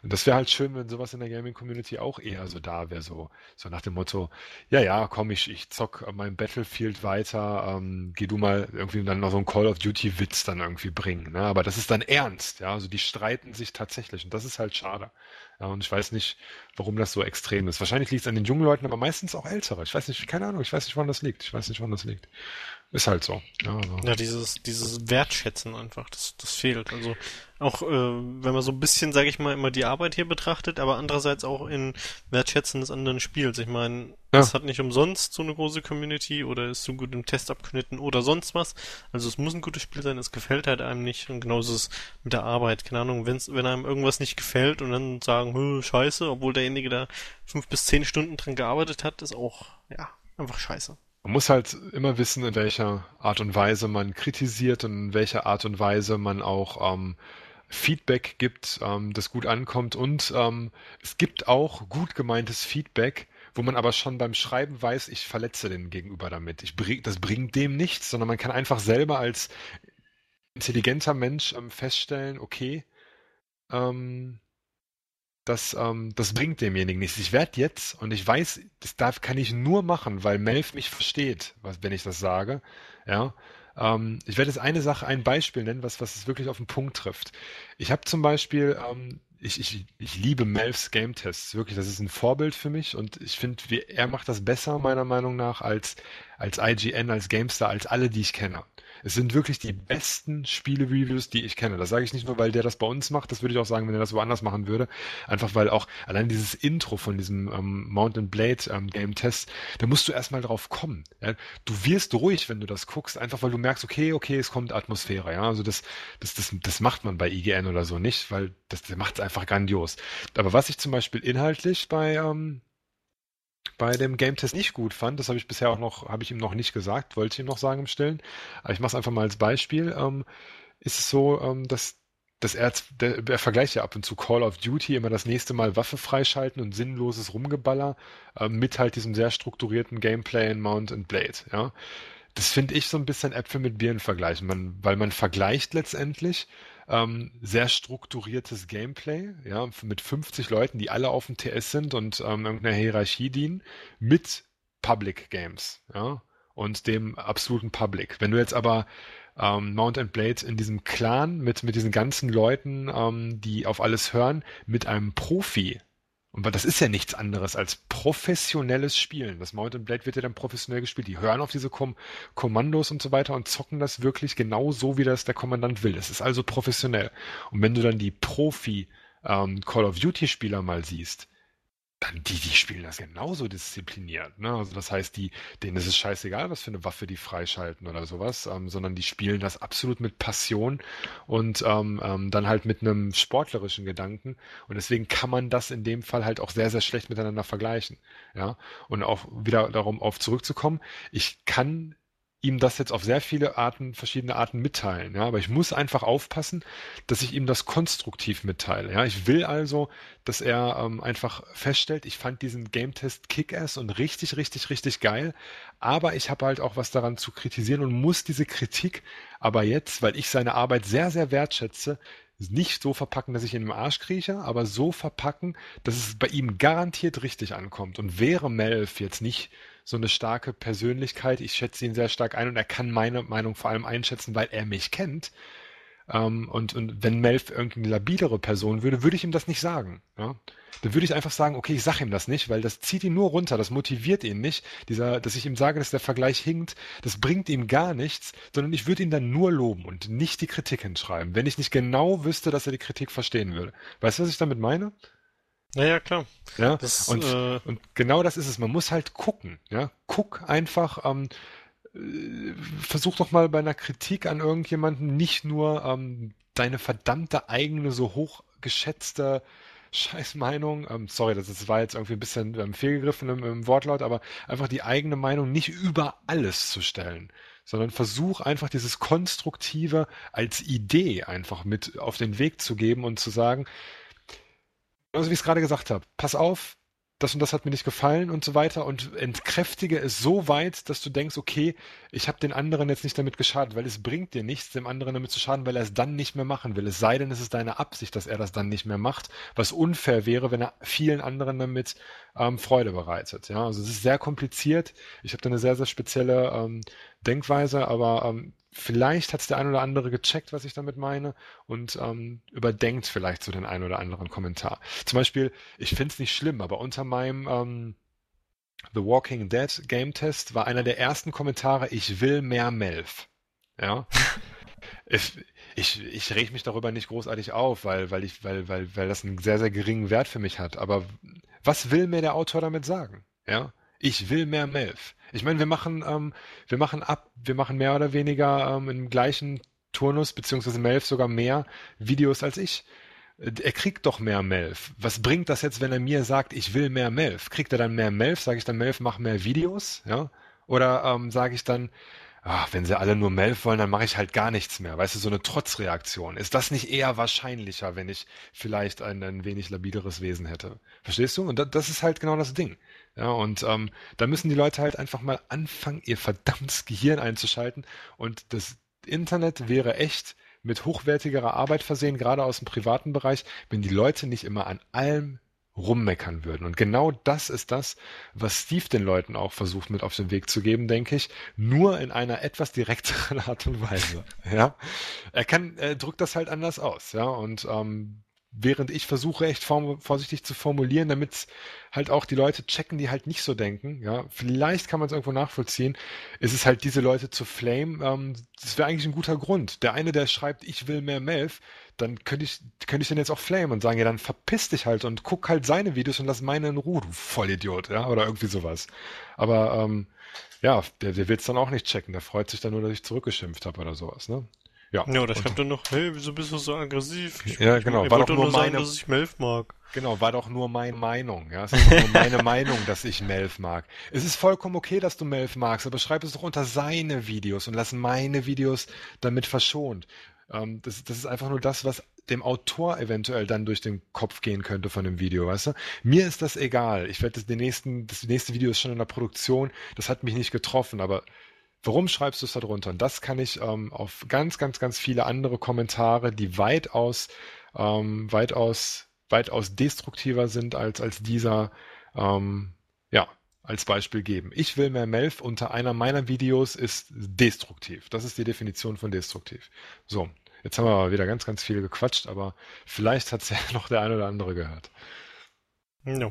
Und das wäre halt schön, wenn sowas in der Gaming-Community auch eher so da wäre, so, so nach dem Motto, ja, ja, komm, ich, ich zock mein Battlefield weiter, ähm, geh du mal irgendwie dann noch so einen Call of Duty-Witz dann irgendwie bringen, ne? Aber das ist dann ernst, ja, also die streiten sich tatsächlich und das ist halt schade. Ja, und ich weiß nicht, warum das so extrem ist. Wahrscheinlich liegt es an den jungen Leuten, aber meistens auch ältere. Ich weiß nicht, keine Ahnung, ich weiß nicht, woran das liegt. Ich weiß nicht, woran das liegt. Ist halt so. Ja, also. Ja, dieses, dieses Wertschätzen einfach, das, das fehlt. Also auch, äh, wenn man so ein bisschen, sage ich mal, immer die Arbeit hier betrachtet, aber andererseits auch in Wertschätzen des anderen Spiels. Ich meine, Ja. es hat nicht umsonst so eine große Community oder ist so gut im Test abgeschnitten oder sonst was. Also es muss ein gutes Spiel sein, es gefällt halt einem nicht. Und genauso ist es mit der Arbeit. Keine Ahnung, wenn's, wenn einem irgendwas nicht gefällt und dann sagen, "Hö, scheiße", obwohl derjenige da fünf bis zehn Stunden dran gearbeitet hat, ist auch, ja, einfach scheiße. Man muss halt immer wissen, in welcher Art und Weise man kritisiert und in welcher Art und Weise man auch ähm, Feedback gibt, ähm, das gut ankommt. Und ähm, es gibt auch gut gemeintes Feedback, wo man aber schon beim Schreiben weiß, ich verletze den Gegenüber damit. Ich bring, das bringt dem nichts, sondern man kann einfach selber als intelligenter Mensch ähm, feststellen, okay, ähm, das, ähm, das bringt demjenigen nichts. Ich werde jetzt, und ich weiß, das darf, kann ich nur machen, weil Melf mich versteht, was, wenn ich das sage. Ja, ähm, ich werde jetzt eine Sache, ein Beispiel nennen, was, was es wirklich auf den Punkt trifft. Ich habe zum Beispiel, ähm, ich, ich, ich liebe Melfs Game Tests, wirklich, das ist ein Vorbild für mich und ich finde, wie- er macht das besser, meiner Meinung nach, als, als I G N, als GameStar, als alle, die ich kenne. Es sind wirklich die besten Spiele-Reviews, die ich kenne. Das sage ich nicht nur, weil der das bei uns macht, das würde ich auch sagen, wenn er das woanders machen würde. Einfach weil auch allein dieses Intro von diesem ähm, Mount and Blade ähm, Game Test, da musst du erstmal drauf kommen. Ja? Du wirst ruhig, wenn du das guckst, einfach weil du merkst, okay, okay, es kommt Atmosphäre. Ja, also das, das, das, das macht man bei I G N oder so nicht, weil das, der macht es einfach grandios. Aber was ich zum Beispiel inhaltlich bei ähm, bei dem Game Test nicht gut fand, das habe ich bisher auch noch, habe ich ihm noch nicht gesagt, wollte ich ihm noch sagen im Stillen, aber ich mache es einfach mal als Beispiel, ähm, ist es so, ähm, dass, dass er, der, er vergleicht ja ab und zu Call of Duty, immer das nächste Mal Waffe freischalten und sinnloses Rumgeballer, ähm, mit halt diesem sehr strukturierten Gameplay in Mount and Blade, ja. Das finde ich so ein bisschen Äpfel mit Birnen vergleichen, man, weil man vergleicht letztendlich ähm, sehr strukturiertes Gameplay, ja, mit fünfzig Leuten, die alle auf dem T S sind und ähm, irgendeiner Hierarchie dienen, mit Public Games, ja, und dem absoluten Public. Wenn du jetzt aber ähm, Mount and Blade in diesem Clan mit, mit diesen ganzen Leuten, ähm, die auf alles hören, mit einem Profi. Und weil das ist ja nichts anderes als professionelles Spielen. Das Mount and Blade wird ja dann professionell gespielt. Die hören auf diese Kom Kommandos und so weiter und zocken das wirklich genau so, wie das der Kommandant will. Es ist also professionell. Und wenn du dann die Profi ähm, Call of Duty Spieler mal siehst, dann die, die spielen das genauso diszipliniert, ne? Also das heißt, die, denen ist es scheißegal, was für eine Waffe die freischalten oder sowas, ähm, sondern die spielen das absolut mit Passion und ähm, ähm, dann halt mit einem sportlerischen Gedanken. Und deswegen kann man das in dem Fall halt auch sehr, sehr schlecht miteinander vergleichen. Ja. Und auch wieder darum auf zurückzukommen, ich kann ihm das jetzt auf sehr viele Arten, verschiedene Arten mitteilen, ja, aber ich muss einfach aufpassen, dass ich ihm das konstruktiv mitteile, ja. Ich will also, dass er ähm, einfach feststellt, ich fand diesen Game-Test Kick-Ass und richtig, richtig, richtig geil, aber ich habe halt auch was daran zu kritisieren und muss diese Kritik aber jetzt, weil ich seine Arbeit sehr, sehr wertschätze, nicht so verpacken, dass ich ihn im Arsch krieche, aber so verpacken, dass es bei ihm garantiert richtig ankommt. Und wäre Melf jetzt nicht so eine starke Persönlichkeit, ich schätze ihn sehr stark ein und er kann meine Meinung vor allem einschätzen, weil er mich kennt, ähm, und, und wenn Melf irgendeine labilere Person würde, würde ich ihm das nicht sagen. Ja? Dann würde ich einfach sagen, okay, ich sage ihm das nicht, weil das zieht ihn nur runter, das motiviert ihn nicht. Dieser, dass ich ihm sage, dass der Vergleich hinkt, das bringt ihm gar nichts, sondern ich würde ihn dann nur loben und nicht die Kritik hinschreiben, wenn ich nicht genau wüsste, dass er die Kritik verstehen würde. Weißt du, was ich damit meine? Naja, klar. Ja, Das, und, äh, und genau das ist es. Man muss halt gucken. Ja, guck einfach, ähm, äh, versuch doch mal bei einer Kritik an irgendjemanden nicht nur ähm, deine verdammte eigene, so hoch geschätzte Scheißmeinung, ähm, sorry, das, das war jetzt irgendwie ein bisschen ähm, fehlgegriffen im, im Wortlaut, aber einfach die eigene Meinung nicht über alles zu stellen, sondern versuch einfach dieses Konstruktive als Idee einfach mit auf den Weg zu geben und zu sagen, also wie ich es gerade gesagt habe, pass auf, das und das hat mir nicht gefallen und so weiter und entkräftige es so weit, dass du denkst, okay, ich habe den anderen jetzt nicht damit geschadet, weil es bringt dir nichts, dem anderen damit zu schaden, weil er es dann nicht mehr machen will. Es sei denn, es ist deine Absicht, dass er das dann nicht mehr macht, was unfair wäre, wenn er vielen anderen damit ähm, Freude bereitet. Ja, also es ist sehr kompliziert. Ich habe da eine sehr, sehr spezielle ähm, Denkweise, aber ähm, vielleicht hat es der ein oder andere gecheckt, was ich damit meine und ähm, überdenkt vielleicht so den einen oder anderen Kommentar. Zum Beispiel, ich finde es nicht schlimm, aber unter meinem ähm, The Walking Dead Game Test war einer der ersten Kommentare, ich will mehr Melf. Ja, ich, ich, ich reg mich darüber nicht großartig auf, weil, weil ich, weil, weil, weil das einen sehr, sehr geringen Wert für mich hat. Aber was will mir der Autor damit sagen? Ja, ich will mehr Melf. Ich meine, wir machen, ähm, wir machen ab, wir machen mehr oder weniger ähm, im gleichen Turnus, beziehungsweise Melf sogar mehr Videos als ich. Er kriegt doch mehr Melf. Was bringt das jetzt, wenn er mir sagt, ich will mehr Melf? Kriegt er dann mehr Melf? Sage ich dann, Melf, mach mehr Videos? Ja? Oder ähm, sage ich dann, ach, wenn sie alle nur Melf wollen, dann mache ich halt gar nichts mehr. Weißt du, so eine Trotzreaktion. Ist das nicht eher wahrscheinlicher, wenn ich vielleicht ein, ein wenig labileres Wesen hätte? Verstehst du? Und das, das ist halt genau das Ding. Ja, und ähm, da müssen die Leute halt einfach mal anfangen, ihr verdammtes Gehirn einzuschalten. Und das Internet wäre echt mit hochwertigerer Arbeit versehen, gerade aus dem privaten Bereich, wenn die Leute nicht immer an allem rummeckern würden. Und genau das ist das, was Steve den Leuten auch versucht mit auf den Weg zu geben, denke ich, nur in einer etwas direkteren Art und Weise. Ja, er kann, er drückt das halt anders aus, ja, und ähm, während ich versuche, echt form vorsichtig zu formulieren, damit halt auch die Leute checken, die halt nicht so denken, ja, vielleicht kann man es irgendwo nachvollziehen, ist es halt diese Leute zu flame, ähm, das wäre eigentlich ein guter Grund. Der eine, der schreibt, ich will mehr Melf, dann könnte ich, könnte ich den jetzt auch flamen und sagen, ja, dann verpiss dich halt und guck halt seine Videos und lass meine in Ruhe, du Vollidiot, ja, oder irgendwie sowas. Aber, ähm, ja, der, der will es dann auch nicht checken, der freut sich dann nur, dass ich zurückgeschimpft habe oder sowas, ne? Ja, Ja, oder und schreibt dann noch, hey, wieso bist du so aggressiv? Ich, ja, ich, ich genau, war wollte doch doch nur nur sagen, meine, dass ich Melf mag. genau, war doch nur meine Meinung, ja, es ist doch nur meine Meinung, dass ich Melf mag. Es ist vollkommen okay, dass du Melf magst, aber schreib es doch unter seine Videos und lass meine Videos damit verschont. Ähm, das, das ist einfach nur das, was dem Autor eventuell dann durch den Kopf gehen könnte von dem Video, weißt du? Mir ist das egal. Ich werde das, den nächsten, das nächste Video ist schon in der Produktion. Das hat mich nicht getroffen, aber warum schreibst du es da drunter? Und das kann ich ähm, auf ganz, ganz, ganz viele andere Kommentare, die weitaus, ähm, weitaus, weitaus destruktiver sind als, als dieser, ähm, ja, als Beispiel geben. Ich will mehr Melf unter einer meiner Videos ist destruktiv. Das ist die Definition von destruktiv. So, jetzt haben wir aber wieder ganz, ganz viel gequatscht, aber vielleicht hat es ja noch der eine oder andere gehört. Ja.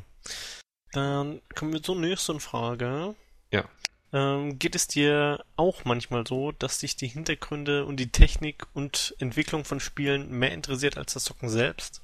Dann kommen wir zur nächsten Frage. Ja. Ähm, geht es dir auch manchmal so, dass dich die Hintergründe und die Technik und Entwicklung von Spielen mehr interessiert als das Zocken selbst?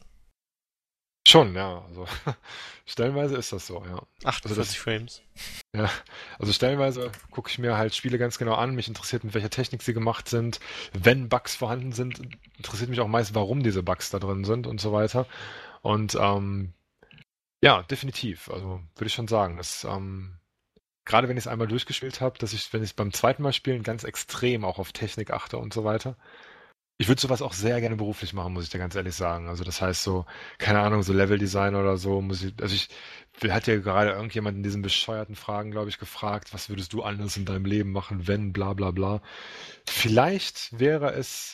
Schon, ja. Also stellenweise ist das so, ja. Also achtundvierzig das, Frames. ja, also stellenweise gucke ich mir halt Spiele ganz genau an. Mich interessiert, mit welcher Technik sie gemacht sind. Wenn Bugs vorhanden sind, interessiert mich auch meist, warum diese Bugs da drin sind und so weiter. Und ähm, ja, definitiv. Also würde ich schon sagen, dass ähm, gerade wenn ich es einmal durchgespielt habe, dass ich, wenn ich beim zweiten Mal spielen, ganz extrem auch auf Technik achte und so weiter. Ich würde sowas auch sehr gerne beruflich machen, muss ich dir ganz ehrlich sagen. Also das heißt so, keine Ahnung, so Leveldesign oder so, muss ich, also ich, hat ja gerade irgendjemand in diesen bescheuerten Fragen, glaube ich, gefragt, was würdest du anders in deinem Leben machen, wenn, bla bla bla. Vielleicht wäre es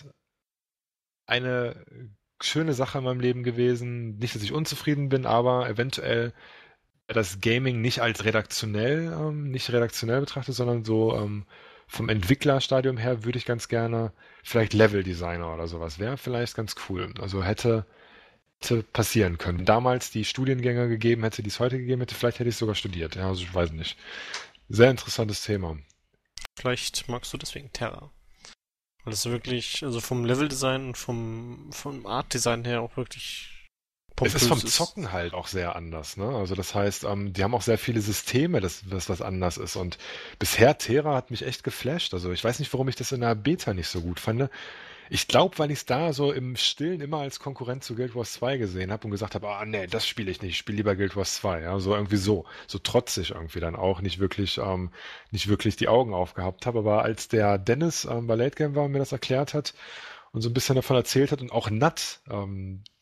eine schöne Sache in meinem Leben gewesen, nicht, dass ich unzufrieden bin, aber eventuell das Gaming nicht als redaktionell, ähm, nicht redaktionell betrachtet, sondern so ähm, vom Entwicklerstadium her würde ich ganz gerne vielleicht Leveldesigner oder sowas. Wäre vielleicht ganz cool. Also hätte, hätte passieren können. Damals die Studiengänge gegeben hätte, die es heute gegeben hätte, vielleicht hätte ich sogar studiert. Ja, also ich weiß nicht. Sehr interessantes Thema. Vielleicht magst du deswegen Terra. Weil es wirklich, also vom Leveldesign und vom, vom Artdesign her auch wirklich Es ist vom pompös ist. Zocken halt auch sehr anders, ne? Also das heißt, ähm, die haben auch sehr viele Systeme, das, das was anders ist. Und bisher Terra hat mich echt geflasht. Also ich weiß nicht, warum ich das in der Beta nicht so gut fand. Ich glaube, weil ich es da so im Stillen immer als Konkurrent zu Guild Wars zwei gesehen habe und gesagt habe, ah nee, das spiele ich nicht, ich spiele lieber Guild Wars zwei. Ja, so irgendwie so, so trotzig irgendwie dann auch, nicht wirklich, ähm, nicht wirklich die Augen aufgehabt habe. Aber als der Dennis ähm, bei Late Game war und mir das erklärt hat und so ein bisschen davon erzählt hat und auch Nat, ähm,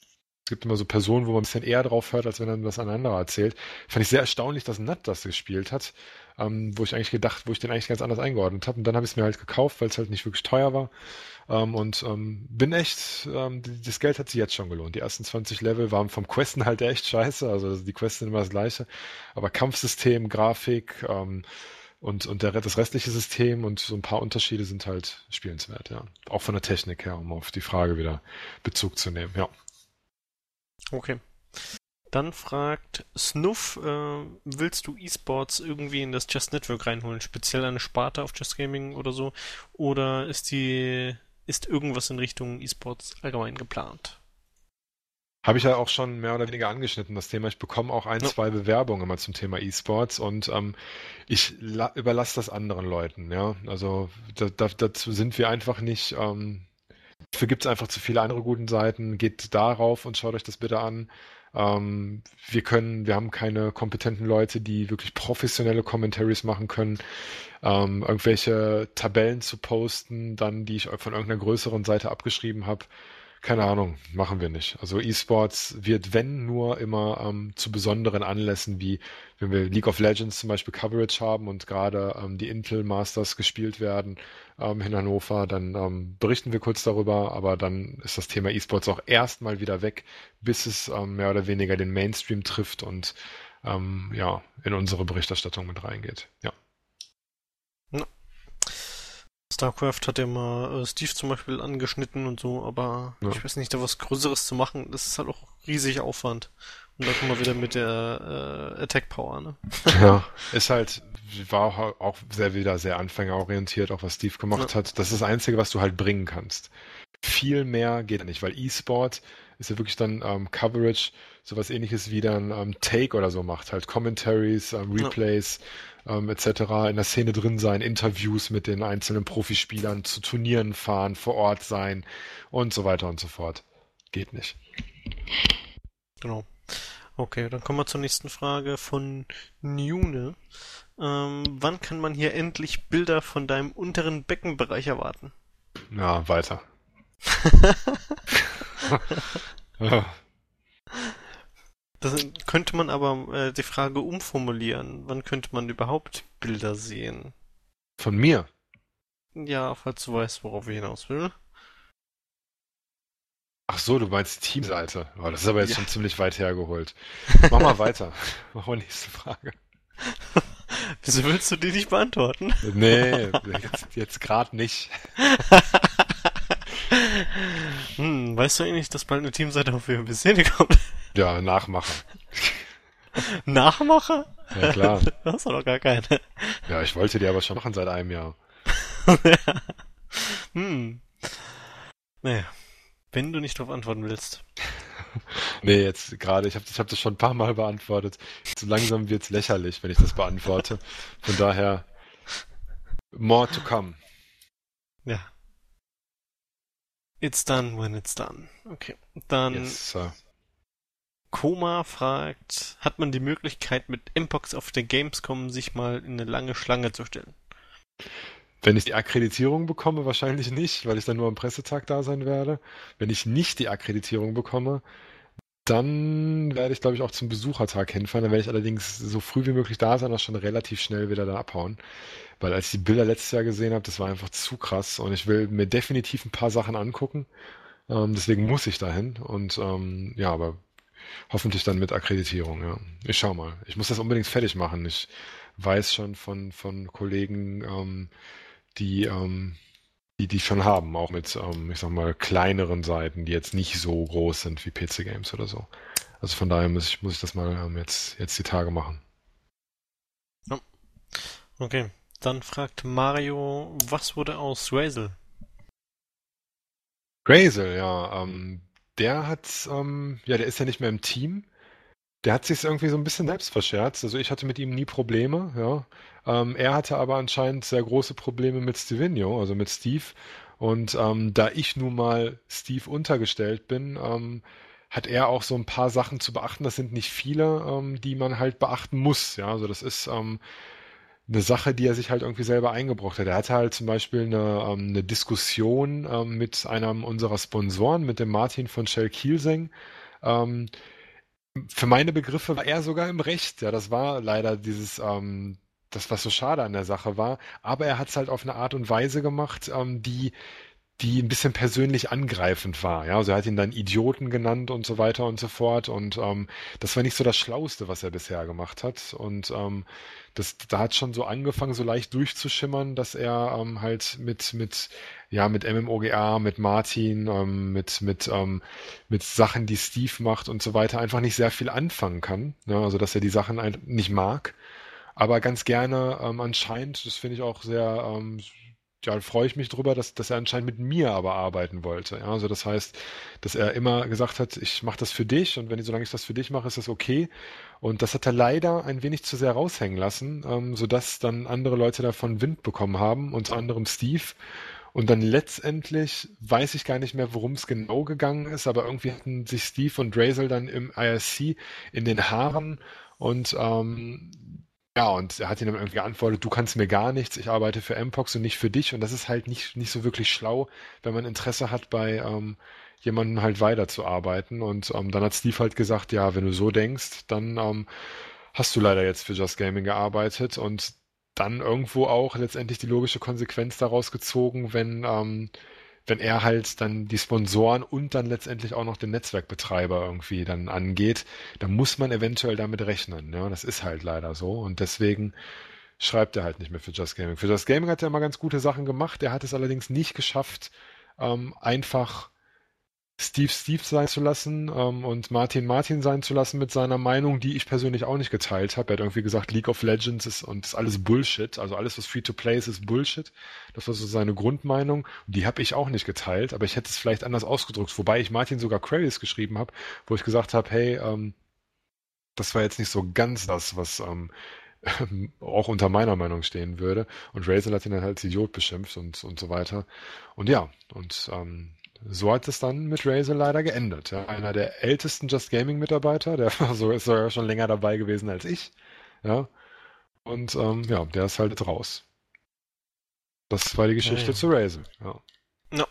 Es gibt immer so Personen, wo man ein bisschen eher drauf hört, als wenn dann das ein anderer erzählt. Fand ich sehr erstaunlich, dass Nat das gespielt hat, ähm, wo ich eigentlich gedacht, wo ich den eigentlich ganz anders eingeordnet habe. Und dann habe ich es mir halt gekauft, weil es halt nicht wirklich teuer war. Ähm, und ähm, bin echt, ähm, die- das Geld hat sich jetzt schon gelohnt. Die ersten zwanzig Level waren vom Questen halt echt scheiße. Also die Quests sind immer das gleiche. Aber Kampfsystem, Grafik, ähm, und, und der, das restliche System und so ein paar Unterschiede sind halt spielenswert, ja. Auch von der Technik her, um auf die Frage wieder Bezug zu nehmen, ja. Okay. Dann fragt Snuff, äh, willst du E-Sports irgendwie in das Just Network reinholen? Speziell eine Sparte auf Just Gaming oder so? Oder ist die, ist irgendwas in Richtung E-Sports allgemein geplant? Habe ich ja auch schon mehr oder weniger angeschnitten, das Thema. Ich bekomme auch ein, Ja, zwei Bewerbungen immer zum Thema E-Sports und ähm, ich la überlasse das anderen Leuten, ja. Also da, da, dazu sind wir einfach nicht, ähm, dafür gibt es einfach zu viele andere guten Seiten. Geht darauf und schaut euch das bitte an. Ähm, wir können, wir haben keine kompetenten Leute, die wirklich professionelle Commentaries machen können. Ähm, irgendwelche Tabellen zu posten, dann die ich von irgendeiner größeren Seite abgeschrieben habe. Keine Ahnung, machen wir nicht. Also E-Sports wird, wenn nur, immer ähm, zu besonderen Anlässen, wie wenn wir League of Legends zum Beispiel Coverage haben und gerade ähm, die Intel Masters gespielt werden ähm, in Hannover, dann ähm, berichten wir kurz darüber, aber dann ist das Thema E-Sports auch erstmal wieder weg, bis es ähm, mehr oder weniger den Mainstream trifft und ähm, ja, in unsere Berichterstattung mit reingeht. Ja. ja. StarCraft hat ja mal äh, Steve zum Beispiel angeschnitten und so, aber Ja. ich weiß nicht, da was Größeres zu machen, das ist halt auch riesig Aufwand. Und da kommen wir wieder mit der äh, Attack Power, ne? Ja, ist halt, war auch, auch sehr wieder sehr anfängerorientiert, auch was Steve Ja, gemacht hat. Das ist das Einzige, was du halt bringen kannst. Viel mehr geht nicht, weil E-Sport ist ja wirklich dann ähm, Coverage, sowas ähnliches wie dann ähm, Take oder so macht, halt Commentaries, ähm, ja. Replays, ähm, et cetera in der Szene drin sein, Interviews mit den einzelnen Profispielern, zu Turnieren fahren, vor Ort sein und so weiter und so fort. Geht nicht. Genau. Okay, dann kommen wir zur nächsten Frage von Nune. Ähm, wann kann man hier endlich Bilder von deinem unteren Beckenbereich erwarten? Ja, weiter. Ja. Das könnte man aber äh, die Frage umformulieren. Wann könnte man überhaupt Bilder sehen? Von mir. Ja, falls du weißt, worauf ich hinaus will. Ach so, du meinst die Teamseite. Oh, das ist aber jetzt Ja. schon ziemlich weit hergeholt. Mach mal weiter. Mach mal nächste Frage. Wieso willst du die nicht beantworten? Nee, jetzt, jetzt gerade nicht. Hm, weißt du eigentlich, dass bald eine Teamseite auf W W Szene kommt? Ja, Nachmacher. Nachmacher? Ja, klar. Du hast doch noch gar keine. Ja, ich wollte die aber schon machen seit einem Jahr. Hm. Naja, wenn du nicht darauf antworten willst. Nee, jetzt gerade, ich habe ich hab das schon ein paar Mal beantwortet. So langsam wird's lächerlich, wenn ich das beantworte. Von daher, more to come. Ja. It's done when it's done. Okay. Dann Yes, Sir. Koma fragt, hat man die Möglichkeit mit Mpox auf der Gamescom sich mal in eine lange Schlange zu stellen? Wenn ich die Akkreditierung bekomme, wahrscheinlich nicht, weil ich dann nur am Pressetag da sein werde. Wenn ich nicht die Akkreditierung bekomme, dann werde ich, glaube ich, auch zum Besuchertag hinfahren. Dann werde ich allerdings so früh wie möglich da sein, auch schon relativ schnell wieder da abhauen. Weil als ich die Bilder letztes Jahr gesehen habe, das war einfach zu krass und ich will mir definitiv ein paar Sachen angucken. Ähm, deswegen muss ich dahin und ähm, ja, aber hoffentlich dann mit Akkreditierung, ja. Ich schau mal. Ich muss das unbedingt fertig machen. Ich weiß schon von, von Kollegen, ähm, die, ähm, die die schon haben, auch mit, ähm, ich sag mal, kleineren Seiten, die jetzt nicht so groß sind wie P C Games oder so. Also von daher muss ich, muss ich das mal ähm, jetzt, jetzt die Tage machen. Ja. Okay. Dann fragt Mario, was wurde aus Razel? Grazel, ja, ähm, der hat, ähm, ja, der ist ja nicht mehr im Team. Der hat sich irgendwie so ein bisschen selbst verscherzt. Also ich hatte mit ihm nie Probleme, ja. Ähm, er hatte aber anscheinend sehr große Probleme mit Stevino, also mit Steve. Und ähm, da ich nun mal Steve untergestellt bin, ähm, hat er auch so ein paar Sachen zu beachten. Das sind nicht viele, ähm, die man halt beachten muss, ja. Also das ist ähm, eine Sache, die er sich halt irgendwie selber eingebrockt hat. Er hatte halt zum Beispiel eine, ähm, eine Diskussion ähm, mit einem unserer Sponsoren, mit dem Martin von Shell Kielseng, Ähm, für meine Begriffe war er sogar im Recht. Ja, das war leider dieses, ähm, das, was so schade an der Sache war. Aber er hat es halt auf eine Art und Weise gemacht, ähm, die die ein bisschen persönlich angreifend war. Ja, also er hat ihn dann Idioten genannt und so weiter und so fort. Und ähm, das war nicht so das Schlauste, was er bisher gemacht hat. Und ähm, das, da hat schon so angefangen, so leicht durchzuschimmern, dass er ähm, halt mit mit ja mit MMOGA, mit Martin, ähm, mit mit ähm, mit Sachen, die Steve macht und so weiter, einfach nicht sehr viel anfangen kann. Ne? Also dass er die Sachen ein- nicht mag. Aber ganz gerne ähm, anscheinend, das finde ich auch sehr, ähm, ja, da freue ich mich drüber, dass, dass er anscheinend mit mir aber arbeiten wollte. Ja, also das heißt, dass er immer gesagt hat, ich mache das für dich und wenn solange ich das für dich mache, ist das okay. Und das hat er leider ein wenig zu sehr raushängen lassen, ähm, sodass dann andere Leute davon Wind bekommen haben, unter anderem Steve. Und dann letztendlich weiß ich gar nicht mehr, worum es genau gegangen ist, aber irgendwie hatten sich Steve und Drazel dann im I R C in den Haaren und ähm, ja, und er hat ihm dann irgendwie geantwortet, du kannst mir gar nichts, ich arbeite für Mpox und nicht für dich. Und das ist halt nicht, nicht so wirklich schlau, wenn man Interesse hat, bei ähm, jemandem halt weiterzuarbeiten. Und ähm, dann hat Steve halt gesagt, ja, wenn du so denkst, dann ähm, hast du leider jetzt für Just Gaming gearbeitet und dann irgendwo auch letztendlich die logische Konsequenz daraus gezogen, wenn ähm, wenn er halt dann die Sponsoren und dann letztendlich auch noch den Netzwerkbetreiber irgendwie dann angeht, dann muss man eventuell damit rechnen. Ja, das ist halt leider so. Und deswegen schreibt er halt nicht mehr für Just Gaming. Für Just Gaming hat er immer ganz gute Sachen gemacht. Er hat es allerdings nicht geschafft, ähm, einfach Steve Steve sein zu lassen ähm, und Martin Martin sein zu lassen mit seiner Meinung, die ich persönlich auch nicht geteilt habe. Er hat irgendwie gesagt, League of Legends ist und ist alles Bullshit. Also alles, was Free-to-Play ist, ist Bullshit. Das war so seine Grundmeinung. Und die habe ich auch nicht geteilt, aber ich hätte es vielleicht anders ausgedrückt. Wobei ich Martin sogar Queries geschrieben habe, wo ich gesagt habe, hey, ähm, das war jetzt nicht so ganz das, was ähm, auch unter meiner Meinung stehen würde. Und Razel hat ihn dann halt als Idiot beschimpft und, und so weiter. Und ja, und ähm, so hat es dann mit Razer leider geendet. Ja. Einer der ältesten Just Gaming Mitarbeiter, der war so, ist sogar schon länger dabei gewesen als ich. Ja. Und ähm, ja, der ist halt jetzt raus. Das war die Ja, Geschichte ja. zu Razer. Ja. Ja,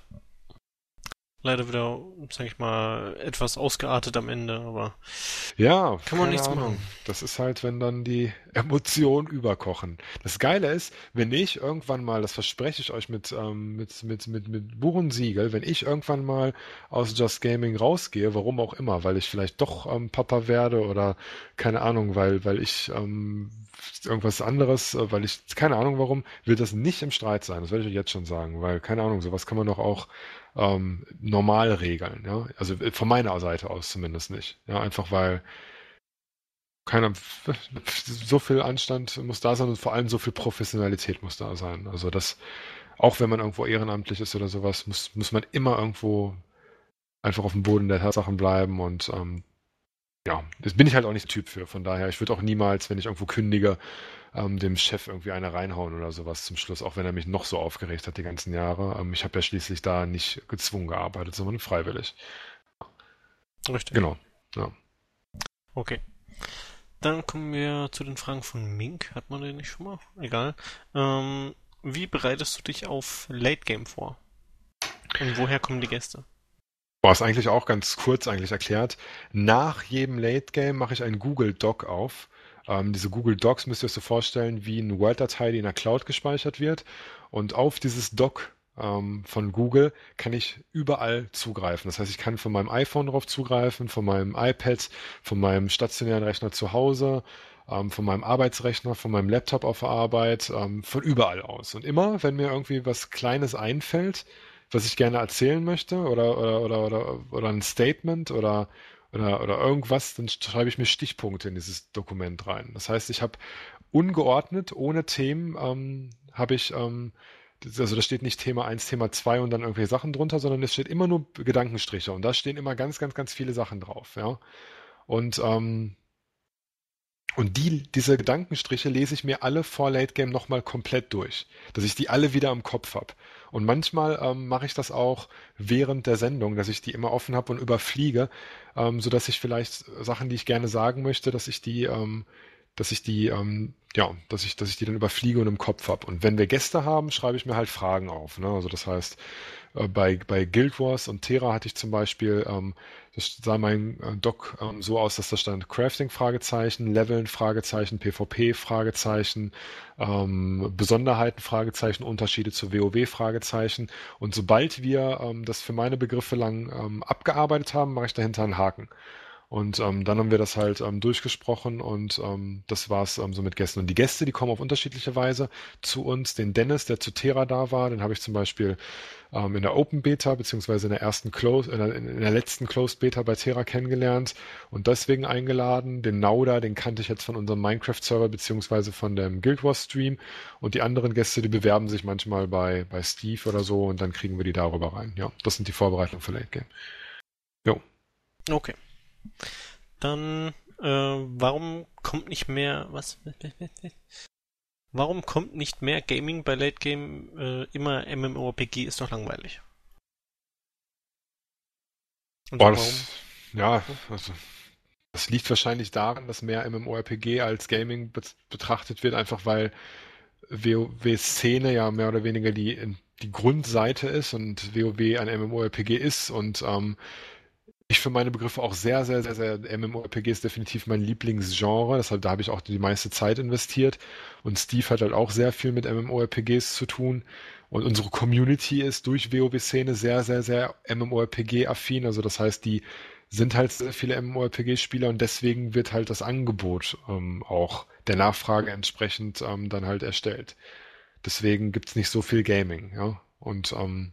leider wieder, sag ich mal, etwas ausgeartet am Ende, aber Ja, kann man keine nichts Ahnung. machen. Das ist halt, wenn dann die Emotionen überkochen. Das Geile ist, wenn ich irgendwann mal, das verspreche ich euch mit, ähm, mit, mit, mit, mit Buch und Siegel, wenn ich irgendwann mal aus Just Gaming rausgehe, warum auch immer, weil ich vielleicht doch ähm, Papa werde oder keine Ahnung, weil, weil ich ähm, irgendwas anderes, äh, weil ich, keine Ahnung warum, wird das nicht im Streit sein. Das werde ich euch jetzt schon sagen, weil, keine Ahnung, sowas kann man doch auch ähm, normal regeln, ja. Also äh, von meiner Seite aus zumindest nicht. Ja, einfach weil keiner, so viel Anstand muss da sein und vor allem so viel Professionalität muss da sein. Also das, auch wenn man irgendwo ehrenamtlich ist oder sowas, muss, muss man immer irgendwo einfach auf dem Boden der Tatsachen bleiben und ähm, ja, das bin ich halt auch nicht der Typ für. Von daher, ich würde auch niemals, wenn ich irgendwo kündige, ähm, dem Chef irgendwie eine reinhauen oder sowas zum Schluss, auch wenn er mich noch so aufgeregt hat die ganzen Jahre. Ähm, ich habe ja schließlich da nicht gezwungen gearbeitet, sondern freiwillig. Richtig. Genau. Ja. Okay. Dann kommen wir zu den Fragen von Mink. Hat man den nicht schon mal? Egal. Ähm, wie bereitest du dich auf Late Game vor? Und woher kommen die Gäste? Boah, ist eigentlich auch ganz kurz eigentlich erklärt. Nach jedem Late Game mache ich einen Google Doc auf. Ähm, diese Google Docs müsst ihr euch so vorstellen wie eine Word-Datei, die in der Cloud gespeichert wird. Und auf dieses Doc ähm, von Google kann ich überall zugreifen. Das heißt, ich kann von meinem iPhone drauf zugreifen, von meinem iPad, von meinem stationären Rechner zu Hause, ähm, von meinem Arbeitsrechner, von meinem Laptop auf der Arbeit, ähm, von überall aus. Und immer, wenn mir irgendwie was Kleines einfällt, was ich gerne erzählen möchte oder, oder, oder, oder, oder ein Statement oder, oder, oder irgendwas, dann schreibe ich mir Stichpunkte in dieses Dokument rein. Das heißt, ich habe ungeordnet, ohne Themen, ähm, habe ich, ähm, das- also da steht nicht Thema eins, Thema zwei und dann irgendwelche Sachen drunter, sondern es steht immer nur Gedankenstriche und da stehen immer ganz, ganz, ganz viele Sachen drauf, ja. Und ähm, und die, diese Gedankenstriche lese ich mir alle vor Late Game nochmal komplett durch, dass ich die alle wieder im Kopf habe. Und manchmal ähm, mache ich das auch während der Sendung, dass ich die immer offen habe und überfliege, ähm, sodass ich vielleicht Sachen, die ich gerne sagen möchte, dass ich die, ähm, dass ich die, ähm, ja, dass ich, dass ich die dann überfliege und im Kopf habe. Und wenn wir Gäste haben, schreibe ich mir halt Fragen auf. Ne? Also das heißt, äh, bei, bei Guild Wars und Terra hatte ich zum Beispiel, ähm, das sah mein äh, Doc ähm, so aus, dass da stand Crafting, Fragezeichen, Leveln, Fragezeichen, PvP, Fragezeichen, ähm, Besonderheiten, Fragezeichen, Unterschiede zu WoW, Fragezeichen. Und sobald wir ähm, das für meine Begriffe lang ähm, abgearbeitet haben, mache ich dahinter einen Haken. Und ähm, dann haben wir das halt ähm, durchgesprochen und ähm, das war's ähm, so mit Gästen. Und die Gäste, die kommen auf unterschiedliche Weise zu uns. Den Dennis, der zu Terra da war, den habe ich zum Beispiel ähm, in der Open Beta beziehungsweise in der ersten Close, in der, in der letzten Closed Beta bei Terra kennengelernt und deswegen eingeladen. Den Nauda, den kannte ich jetzt von unserem Minecraft-Server beziehungsweise von dem Guild Wars Stream. Und die anderen Gäste, die bewerben sich manchmal bei, bei Steve oder so und dann kriegen wir die darüber rein. Ja, das sind die Vorbereitungen für Late Game. Jo. Okay. Dann, äh, warum kommt nicht mehr, was? Warum kommt nicht mehr Gaming bei Late Game? Äh, immer MMORPG ist doch langweilig. Und Boah, warum? das, ja, also, das liegt wahrscheinlich daran, dass mehr MMORPG als Gaming bet- betrachtet wird, einfach weil WoW-Szene ja mehr oder weniger die, die Grundseite ist und WoW ein MMORPG ist und ähm, ich für meine Begriffe auch sehr, sehr, sehr, sehr, MMORPG ist definitiv mein Lieblingsgenre, deshalb da habe ich auch die meiste Zeit investiert und Steve hat halt auch sehr viel mit MMORPGs zu tun und unsere Community ist durch WoW-Szene sehr, sehr, sehr MMORPG-affin, also das heißt, die sind halt sehr viele MMORPG-Spieler und deswegen wird halt das Angebot ähm, auch der Nachfrage entsprechend ähm, dann halt erstellt. Deswegen gibt's nicht so viel Gaming, ja. Und ähm,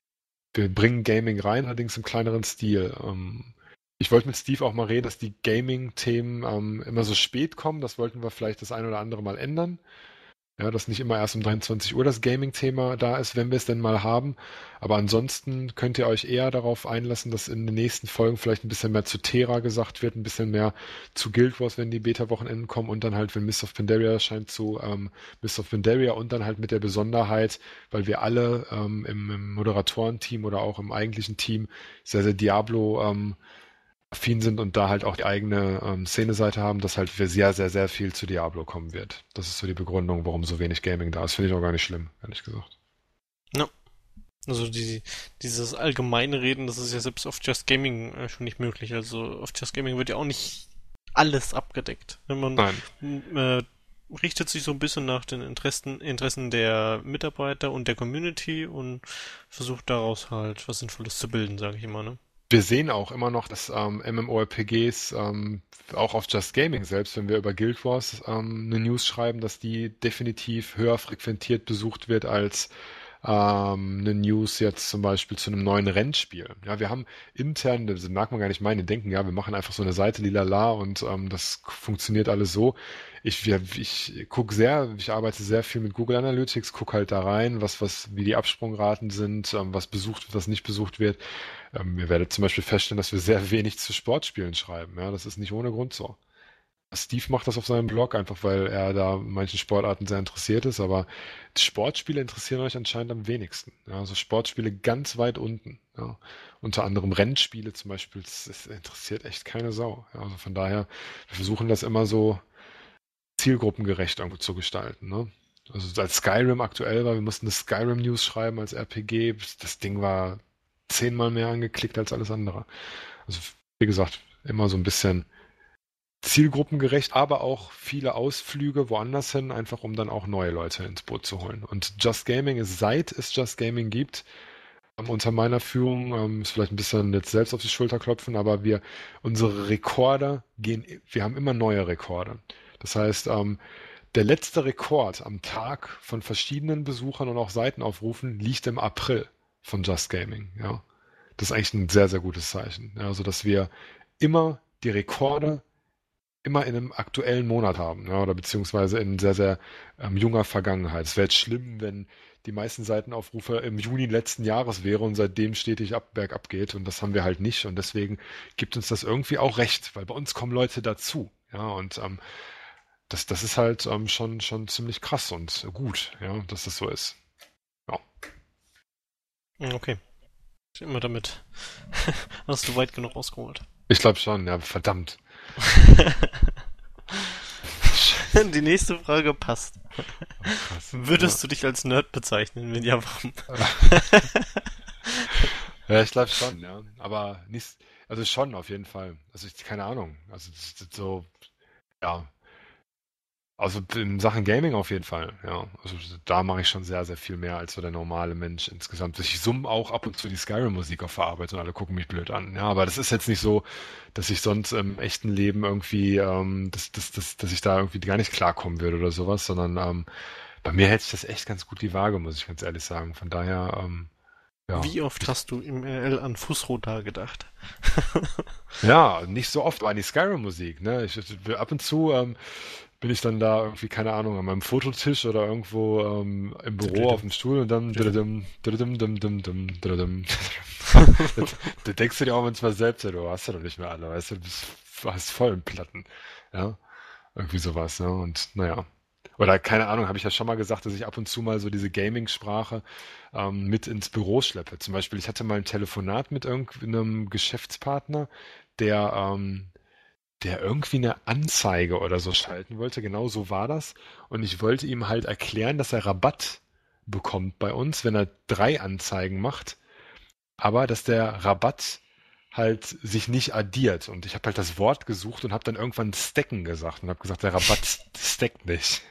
wir bringen Gaming rein, allerdings im kleineren Stil. Ähm, ich wollte mit Steve auch mal reden, dass die Gaming-Themen ähm, immer so spät kommen. Das wollten wir vielleicht das ein oder andere Mal ändern. Ja, dass nicht immer erst um dreiundzwanzig Uhr das Gaming-Thema da ist, wenn wir es denn mal haben. Aber ansonsten könnt ihr euch eher darauf einlassen, dass in den nächsten Folgen vielleicht ein bisschen mehr zu Terra gesagt wird, ein bisschen mehr zu Guild Wars, wenn die Beta-Wochenenden kommen und dann halt, wenn Mists of Pandaria erscheint, zu ähm, Mists of Pandaria und dann halt mit der Besonderheit, weil wir alle ähm, im, im Moderatorenteam oder auch im eigentlichen Team sehr, sehr Diablo ähm, affin sind und da halt auch die eigene ähm, Szene-Seite haben, dass halt sehr, sehr, sehr viel zu Diablo kommen wird. Das ist so die Begründung, warum so wenig Gaming da ist. Finde ich auch gar nicht schlimm, ehrlich gesagt. Ja. Also die, dieses allgemeine Reden, das ist ja selbst auf Just Gaming äh, schon nicht möglich. Also auf Just Gaming wird ja auch nicht alles abgedeckt. Wenn man Nein. äh, richtet sich so ein bisschen nach den Interessen, Interessen der Mitarbeiter und der Community und versucht daraus halt was Sinnvolles zu bilden, sage ich immer, ne? Wir sehen auch immer noch, dass ähm, MMORPGs ähm, auch auf Just Gaming selbst, wenn wir über Guild Wars ähm, eine News schreiben, dass die definitiv höher frequentiert besucht wird als ähm, eine News jetzt zum Beispiel zu einem neuen Rennspiel. Ja, wir haben intern, das mag man gar nicht meinen, die denken, ja, wir machen einfach so eine Seite lilala und ähm, das funktioniert alles so. Ich, wir, ich gucke sehr, ich arbeite sehr viel mit Google Analytics, gucke halt da rein, was, was, wie die Absprungraten sind, ähm, was besucht wird, was nicht besucht wird. Ähm, ihr werdet zum Beispiel feststellen, dass wir sehr wenig zu Sportspielen schreiben. Ja, das ist nicht ohne Grund so. Steve macht das auf seinem Blog, einfach weil er da in manchen Sportarten sehr interessiert ist, aber Sportspiele interessieren euch anscheinend am wenigsten. Ja, also Sportspiele ganz weit unten. Ja. Unter anderem Rennspiele zum Beispiel, das, das interessiert echt keine Sau. Ja, also von daher, wir versuchen das immer so zielgruppengerecht irgendwo zu gestalten. Ne? Also als Skyrim aktuell war, wir mussten eine Skyrim-News schreiben als R P G, das Ding war zehnmal mehr angeklickt als alles andere. Also wie gesagt, immer so ein bisschen zielgruppengerecht, aber auch viele Ausflüge woanders hin, einfach um dann auch neue Leute ins Boot zu holen. Und Just Gaming ist, seit es Just Gaming gibt, ähm, unter meiner Führung, ähm, ist vielleicht ein bisschen jetzt selbst auf die Schulter klopfen, aber wir, unsere Rekorde gehen, wir haben immer neue Rekorde. Das heißt, ähm, der letzte Rekord am Tag von verschiedenen Besuchern und auch Seitenaufrufen liegt im April von Just Gaming. Ja, das ist eigentlich ein sehr, sehr gutes Zeichen. Ja, also, dass wir immer die Rekorde immer in einem aktuellen Monat haben, ja, oder beziehungsweise in sehr, sehr ähm, junger Vergangenheit. Es wäre jetzt schlimm, wenn die meisten Seitenaufrufe im Juni letzten Jahres wäre und seitdem stetig ab, bergab geht und das haben wir halt nicht und deswegen gibt uns das irgendwie auch recht, weil bei uns kommen Leute dazu, ja, und ähm, das, das ist halt ähm, schon, schon ziemlich krass und gut, ja, dass das so ist. Ja. Okay. Immer damit. Hast du weit genug ausgeholt. Ich glaube schon, ja, verdammt. Die nächste Frage passt. Oh, krass. Würdest du dich als Nerd bezeichnen? Wenn ja, warum? Ja, ich glaube schon, ja. Aber nicht, also schon auf jeden Fall. Also ich, keine Ahnung. Also das ist so, ja. Also in Sachen Gaming auf jeden Fall, ja. Also da mache ich schon sehr, sehr viel mehr als so der normale Mensch insgesamt. Ich summe auch ab und zu die Skyrim-Musik auf der Arbeit und alle gucken mich blöd an. Ja, aber das ist jetzt nicht so, dass ich sonst im echten Leben irgendwie, ähm, dass, dass, dass, dass ich da irgendwie gar nicht klarkommen würde oder sowas, sondern ähm, bei mir hält sich das echt ganz gut die Waage, muss ich ganz ehrlich sagen. Von daher, ähm, ja. Wie oft hast du im R L an Fußrotar gedacht? Ja, nicht so oft, aber an die Skyrim-Musik, ne? Ich, ich- ab und zu ähm, bin ich dann da irgendwie, keine Ahnung, an meinem Fototisch oder irgendwo ähm, im Büro auf dem Stuhl und dann dududum, dududum, dum, dum, dum, dududum. Da da denkst du dir auch manchmal selbst, ja, du hast ja doch nicht mehr alle, weißt du, du bist, hast voll im Platten. Ja, irgendwie sowas, ne? Und naja. Oder keine Ahnung, habe ich ja schon mal gesagt, dass ich ab und zu mal so diese Gaming-Sprache ähm, mit ins Büro schleppe. Zum Beispiel, ich hatte mal ein Telefonat mit irgendeinem Geschäftspartner, der, ähm, der irgendwie eine Anzeige oder so schalten wollte. Genau so war das. Und ich wollte ihm halt erklären, dass er Rabatt bekommt bei uns, wenn er drei Anzeigen macht, aber dass der Rabatt halt sich nicht addiert. Und ich habe halt das Wort gesucht und habe dann irgendwann stacken gesagt und habe gesagt, der Rabatt stackt nicht.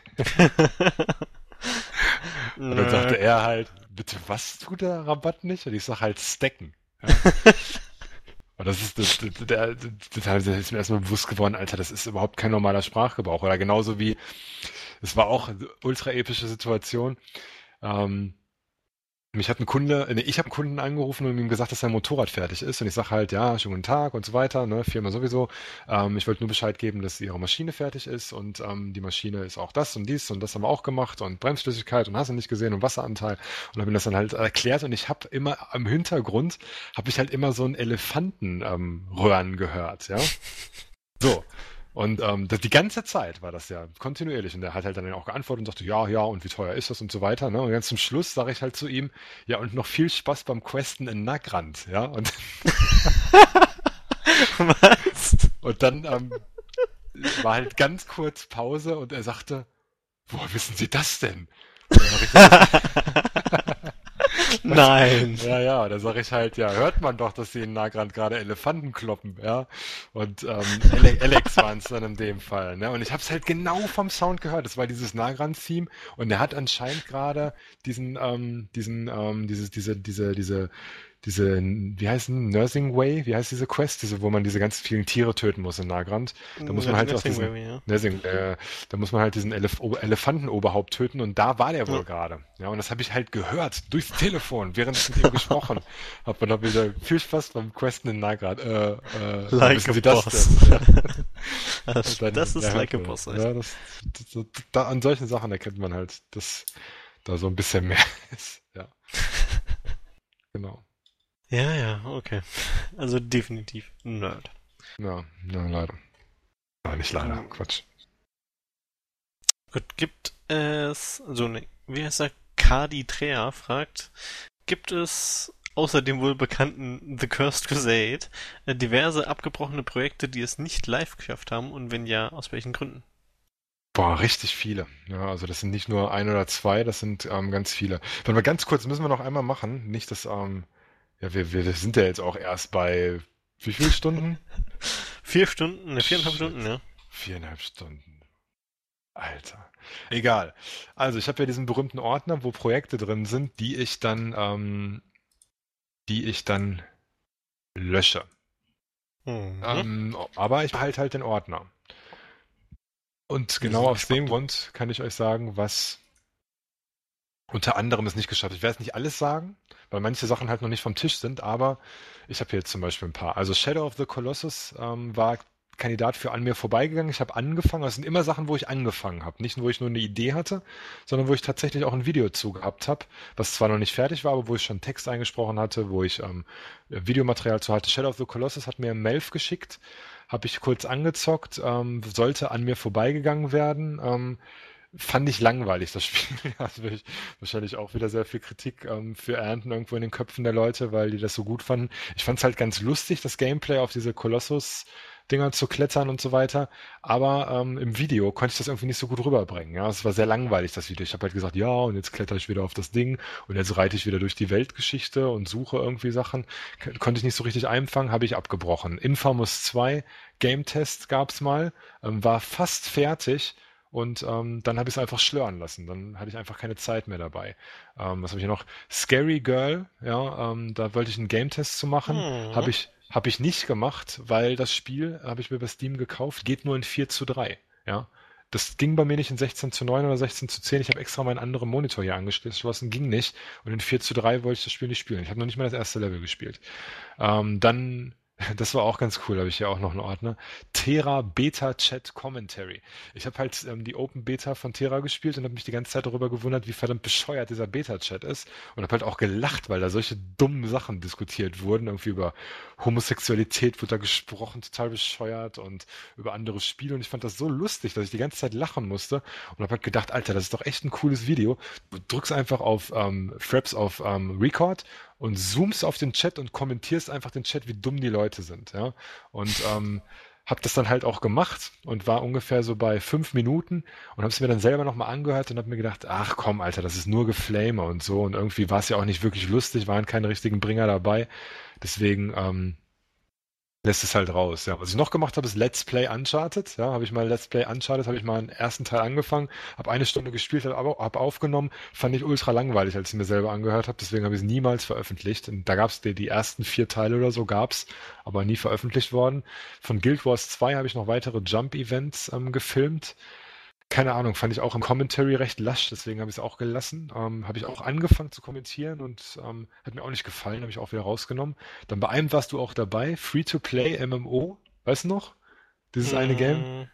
Und dann sagte Nö. er halt, bitte, was tut der Rabatt nicht? Und ich sag halt stacken. Ja? Und das ist, das, das, der, das, das ist mir erstmal bewusst geworden, Alter, das ist überhaupt kein normaler Sprachgebrauch. Oder genauso wie, es war auch eine ultra epische Situation. Ähm, Mich hat ein Kunde, nee, ich habe einen Kunden angerufen und ihm gesagt, dass sein Motorrad fertig ist. Und ich sage halt, ja, schönen guten Tag und so weiter, ne, Firma sowieso. Ähm, ich wollte nur Bescheid geben, dass Ihre Maschine fertig ist und ähm, die Maschine ist auch das und dies und das haben wir auch gemacht und Bremsflüssigkeit und hast du nicht gesehen und Wasseranteil. Und habe ihm das dann halt erklärt und ich habe immer am Hintergrund, habe ich halt immer so ein Elefanten ähm, Röhren gehört, ja. So. Und ähm, das, die ganze Zeit war das ja kontinuierlich. Und er hat halt dann auch geantwortet und sagte, ja, ja, und wie teuer ist das und so weiter. Ne? Und ganz zum Schluss sage ich halt zu ihm, ja, und noch viel Spaß beim Questen in Nagrand. Ja, und, Was? und dann ähm, war halt ganz kurz Pause und er sagte, woher wissen Sie das denn? Und dann sag ich, ja, das, was? Nein. Ja, ja, da sage ich halt, ja, hört man doch, dass sie in Nagrand gerade Elefanten kloppen, ja. Und ähm, Ale Alex waren es dann in dem Fall, ne? Und ich habe es halt genau vom Sound gehört. Das war dieses Nagrand-Theme und er hat anscheinend gerade diesen, ähm, diesen, ähm, dieses, diese, diese, diese, diese, wie heißt denn, Nursing Way? Wie heißt diese Quest? Diese, wo man diese ganz vielen Tiere töten muss in Nagrand. Da muss Ja, man die halt auch Nursing diesen, Baby, ja. Nursing, äh, da muss man halt diesen Elef Elefantenoberhaupt töten und da war der Ja. wohl gerade. Ja, und das habe ich halt gehört durchs Telefon, während ich mit ihm gesprochen habe. Und habe wieder viel Spaß beim Questen in Nagrad. Äh, äh, wo Like wissen a Sie das boss. denn? Ja. Das, Und dann, das ist ja, like a hört man boss, das. heißt. Ja, das, das, das, da, an solchen Sachen erkennt man halt, dass da so ein bisschen mehr ist. Ja, genau. Ja, ja, okay. Also definitiv ein Nerd. Ja, ja, leider. Nein, nicht leider. Hm. Quatsch. Gut, gibt es, also ne, wie heißt er? Kadi Trea fragt, gibt es außer dem wohl bekannten The Cursed Crusade äh, diverse abgebrochene Projekte, die es nicht live geschafft haben und wenn ja, aus welchen Gründen? Boah, richtig viele. Ja, also das sind nicht nur ein oder zwei, das sind ähm, ganz viele. Warte mal, ganz kurz müssen wir noch einmal machen. Nicht, dass, ähm, ja, wir, wir sind ja jetzt auch erst bei wie viel Stunden? Vier Stunden, ne, viereinhalb Shit. Stunden, ja. Viereinhalb Stunden. Alter. Egal. Also ich habe ja diesen berühmten Ordner, wo Projekte drin sind, die ich dann, ähm, die ich dann lösche. Mhm. Ähm, aber ich behalte halt den Ordner. Und Wir genau sind aus dem gespannt. Grund kann ich euch sagen, was unter anderem es nicht geschafft. Ich werde es nicht alles sagen, weil manche Sachen halt noch nicht vom Tisch sind, aber ich habe hier jetzt zum Beispiel ein paar. Also Shadow of the Colossus ähm, war Kandidat für an mir vorbeigegangen. Ich habe angefangen. Das sind immer Sachen, wo ich angefangen habe. Nicht, wo ich nur eine Idee hatte, sondern wo ich tatsächlich auch ein Video zu gehabt habe, was zwar noch nicht fertig war, aber wo ich schon Text eingesprochen hatte, wo ich ähm, Videomaterial zu hatte. Shadow of the Colossus hat mir ein Melf geschickt, habe ich kurz angezockt, ähm, sollte an mir vorbeigegangen werden. Ähm, Fand ich langweilig, das Spiel. Also will ich wahrscheinlich auch wieder sehr viel Kritik ähm, für ernten irgendwo in den Köpfen der Leute, weil die das so gut fanden. Ich fand es halt ganz lustig, das Gameplay auf diese Colossus Dinger zu klettern und so weiter. Aber ähm, im Video konnte ich das irgendwie nicht so gut rüberbringen. Ja, es war sehr langweilig, das Video. Ich habe halt gesagt, ja, und jetzt kletter ich wieder auf das Ding und jetzt reite ich wieder durch die Weltgeschichte und suche irgendwie Sachen. K konnte ich nicht so richtig einfangen, habe ich abgebrochen. Infamous zwei Game Test gab's mal, ähm, war fast fertig. Und ähm, dann habe ich es einfach schlören lassen. Dann hatte ich einfach keine Zeit mehr dabei. Ähm, was habe ich hier noch? Scary Girl, ja, ähm, da wollte ich einen Game-Test zu machen. Habe Hm. ich, habe ich nicht gemacht, weil das Spiel, habe ich mir bei Steam gekauft, geht nur in vier zu drei. Ja. Das ging bei mir nicht in sechzehn zu neun oder sechzehn zu zehn. Ich habe extra meinen anderen Monitor hier angeschlossen, ging nicht. Und in vier zu drei wollte ich das Spiel nicht spielen. Ich habe noch nicht mal das erste Level gespielt. Ähm, dann, das war auch ganz cool, habe ich hier auch noch einen Ordner. Terra Beta Chat Commentary. Ich habe halt ähm, die Open Beta von Terra gespielt und habe mich die ganze Zeit darüber gewundert, wie verdammt bescheuert dieser Beta-Chat ist. Und habe halt auch gelacht, weil da solche dummen Sachen diskutiert wurden. Irgendwie über Homosexualität wurde da gesprochen, total bescheuert und über andere Spiele. Und ich fand das so lustig, dass ich die ganze Zeit lachen musste und habe halt gedacht, Alter, das ist doch echt ein cooles Video. Du drückst einfach auf ähm, Fraps auf ähm, Record und zoomst auf den Chat und kommentierst einfach den Chat, wie dumm die Leute sind, ja. Und ähm, habe das dann halt auch gemacht und war ungefähr so bei fünf Minuten und habe es mir dann selber nochmal angehört und habe mir gedacht, ach komm, Alter, das ist nur Geflame und so und irgendwie war es ja auch nicht wirklich lustig, waren keine richtigen Bringer dabei. Deswegen ähm, lässt es halt raus, ja. Was ich noch gemacht habe, ist Let's Play Uncharted. Ja, habe ich mal Let's Play Uncharted, habe ich mal den ersten Teil angefangen, habe eine Stunde gespielt, habe hab aufgenommen, fand ich ultra langweilig, als ich mir selber angehört habe. Deswegen habe ich es niemals veröffentlicht. Und da gab es die, die ersten vier Teile oder so, gab's, aber nie veröffentlicht worden. Von Guild Wars zwei habe ich noch weitere Jump-Events ähm, gefilmt. Keine Ahnung, fand ich auch im Commentary recht lasch, deswegen habe ich es auch gelassen. Ähm, habe ich auch angefangen zu kommentieren und ähm, hat mir auch nicht gefallen, habe ich auch wieder rausgenommen. Dann bei einem warst du auch dabei, Free-to-Play M M O, weißt du noch? Dieses eine Game? Hm.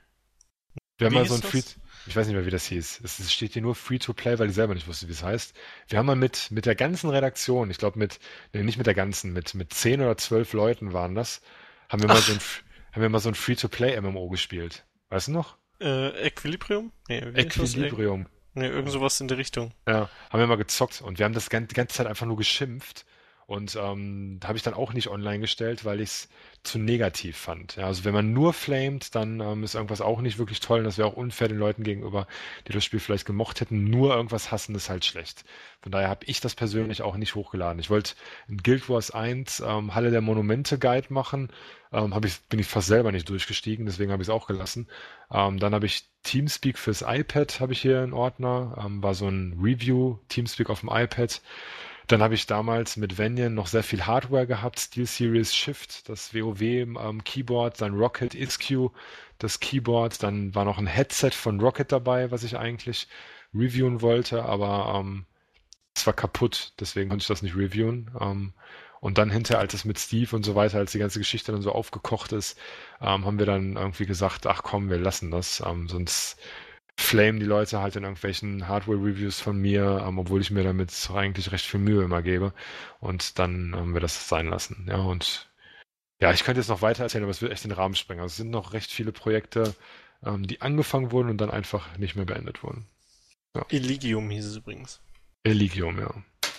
Wir haben Wie mal so hieß ein Free, das? ich weiß nicht mehr, wie das hieß. Es es steht hier nur Free-to-Play, weil ich selber nicht wusste, wie es heißt. Wir haben mal mit, mit der ganzen Redaktion, ich glaube mit, nee, nicht mit der ganzen, mit, mit zehn oder zwölf Leuten waren das, haben wir mal so ein, Ach, F- haben wir mal so ein Free-to-Play M M O gespielt. Weißt du noch? äh, Equilibrium? Nee, wie ist das? E Equilibrium. nee, irgend sowas in der Richtung. Ja, haben wir mal gezockt und wir haben das gan- die ganze Zeit einfach nur geschimpft und ähm, da habe ich dann auch nicht online gestellt, weil ich es zu negativ fand. Ja, also wenn man nur flamet, dann ähm, ist irgendwas auch nicht wirklich toll und das wäre auch unfair den Leuten gegenüber, die das Spiel vielleicht gemocht hätten. Nur irgendwas hassen ist halt schlecht. Von daher habe ich das persönlich auch nicht hochgeladen. Ich wollte in Guild Wars eins ähm, Halle der Monumente Guide machen, ähm, hab ich, bin ich fast selber nicht durchgestiegen, deswegen habe ich es auch gelassen. Ähm, dann habe ich Teamspeak fürs iPad, habe ich hier einen Ordner, ähm, war so ein Review, Teamspeak auf dem iPad. Dann habe ich damals mit Venyan noch sehr viel Hardware gehabt, SteelSeries Shift, das WoW ähm, Keyboard, dann Rocket Isq, das Keyboard, dann war noch ein Headset von Rocket dabei, was ich eigentlich reviewen wollte, aber ähm, es war kaputt, deswegen konnte ich das nicht reviewen. Ähm, und dann hinterher, als es mit Steve und so weiter, als die ganze Geschichte dann so aufgekocht ist, ähm, haben wir dann irgendwie gesagt, ach komm, wir lassen das, ähm, sonst flamen die Leute halt in irgendwelchen Hardware-Reviews von mir, ähm, obwohl ich mir damit eigentlich recht viel Mühe immer gebe. Und dann haben wir das sein lassen. Ja, und ja, ich könnte jetzt noch weiter erzählen, aber es wird echt den Rahmen sprengen. Also es sind noch recht viele Projekte, ähm, die angefangen wurden und dann einfach nicht mehr beendet wurden. Ja. Elysium hieß es übrigens. Elysium, ja.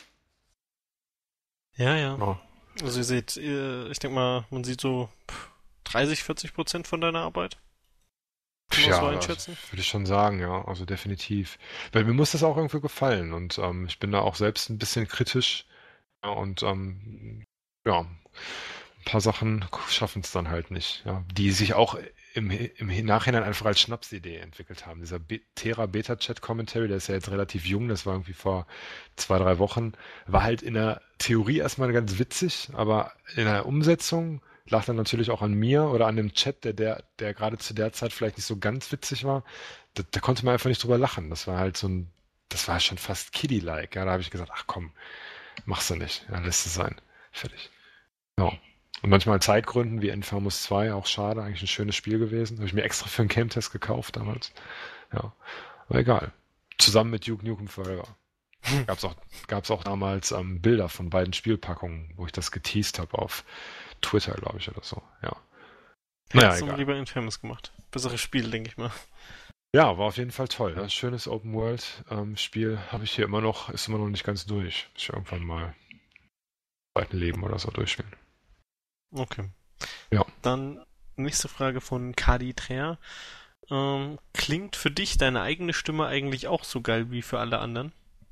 Ja, ja. Ja. Also ihr seht, ihr, ich denke mal, man sieht so pff, dreißig, vierzig Prozent von deiner Arbeit. Kann man das so Ja, das einschätzen? würde ich schon sagen, ja, also definitiv. Weil mir muss das auch irgendwie gefallen und ähm, ich bin da auch selbst ein bisschen kritisch, ja, und ähm, ja, ein paar Sachen schaffen es dann halt nicht, ja, die sich auch im, im Nachhinein einfach als Schnapsidee entwickelt haben. Dieser Be Terra Beta Chat Commentary, der ist ja jetzt relativ jung, das war irgendwie vor zwei, drei Wochen, war halt in der Theorie erstmal ganz witzig, aber in der Umsetzung lag dann natürlich auch an mir oder an dem Chat, der, der, der gerade zu der Zeit vielleicht nicht so ganz witzig war. Da, da konnte man einfach nicht drüber lachen. Das war halt so ein, das war schon fast kiddie-like. Ja, da habe ich gesagt, ach komm, machst du nicht. Ja, lässt es sein. Fertig. Ja. Und manchmal Zeitgründen wie Infamous zwei, auch schade, eigentlich ein schönes Spiel gewesen. Habe ich mir extra für einen Game-Test gekauft damals. Ja, aber egal. Zusammen mit Duke Nukem Forever. Hm. Gab's auch, gab's auch damals ähm, Bilder von beiden Spielpackungen, wo ich das geteased habe auf Twitter, glaube ich, oder so. Ja. Naja, Hättest du egal. lieber Infamous gemacht. Besseres Spiel, denke ich mal. Ja, war auf jeden Fall toll. Ne? Schönes Open World ähm, Spiel habe ich hier immer noch, ist immer noch nicht ganz durch. Muss ich irgendwann mal im zweiten Leben oder so durchspielen. Okay. Ja. Dann nächste Frage von Kadi Trer. Ähm, klingt für dich deine eigene Stimme eigentlich auch so geil wie für alle anderen?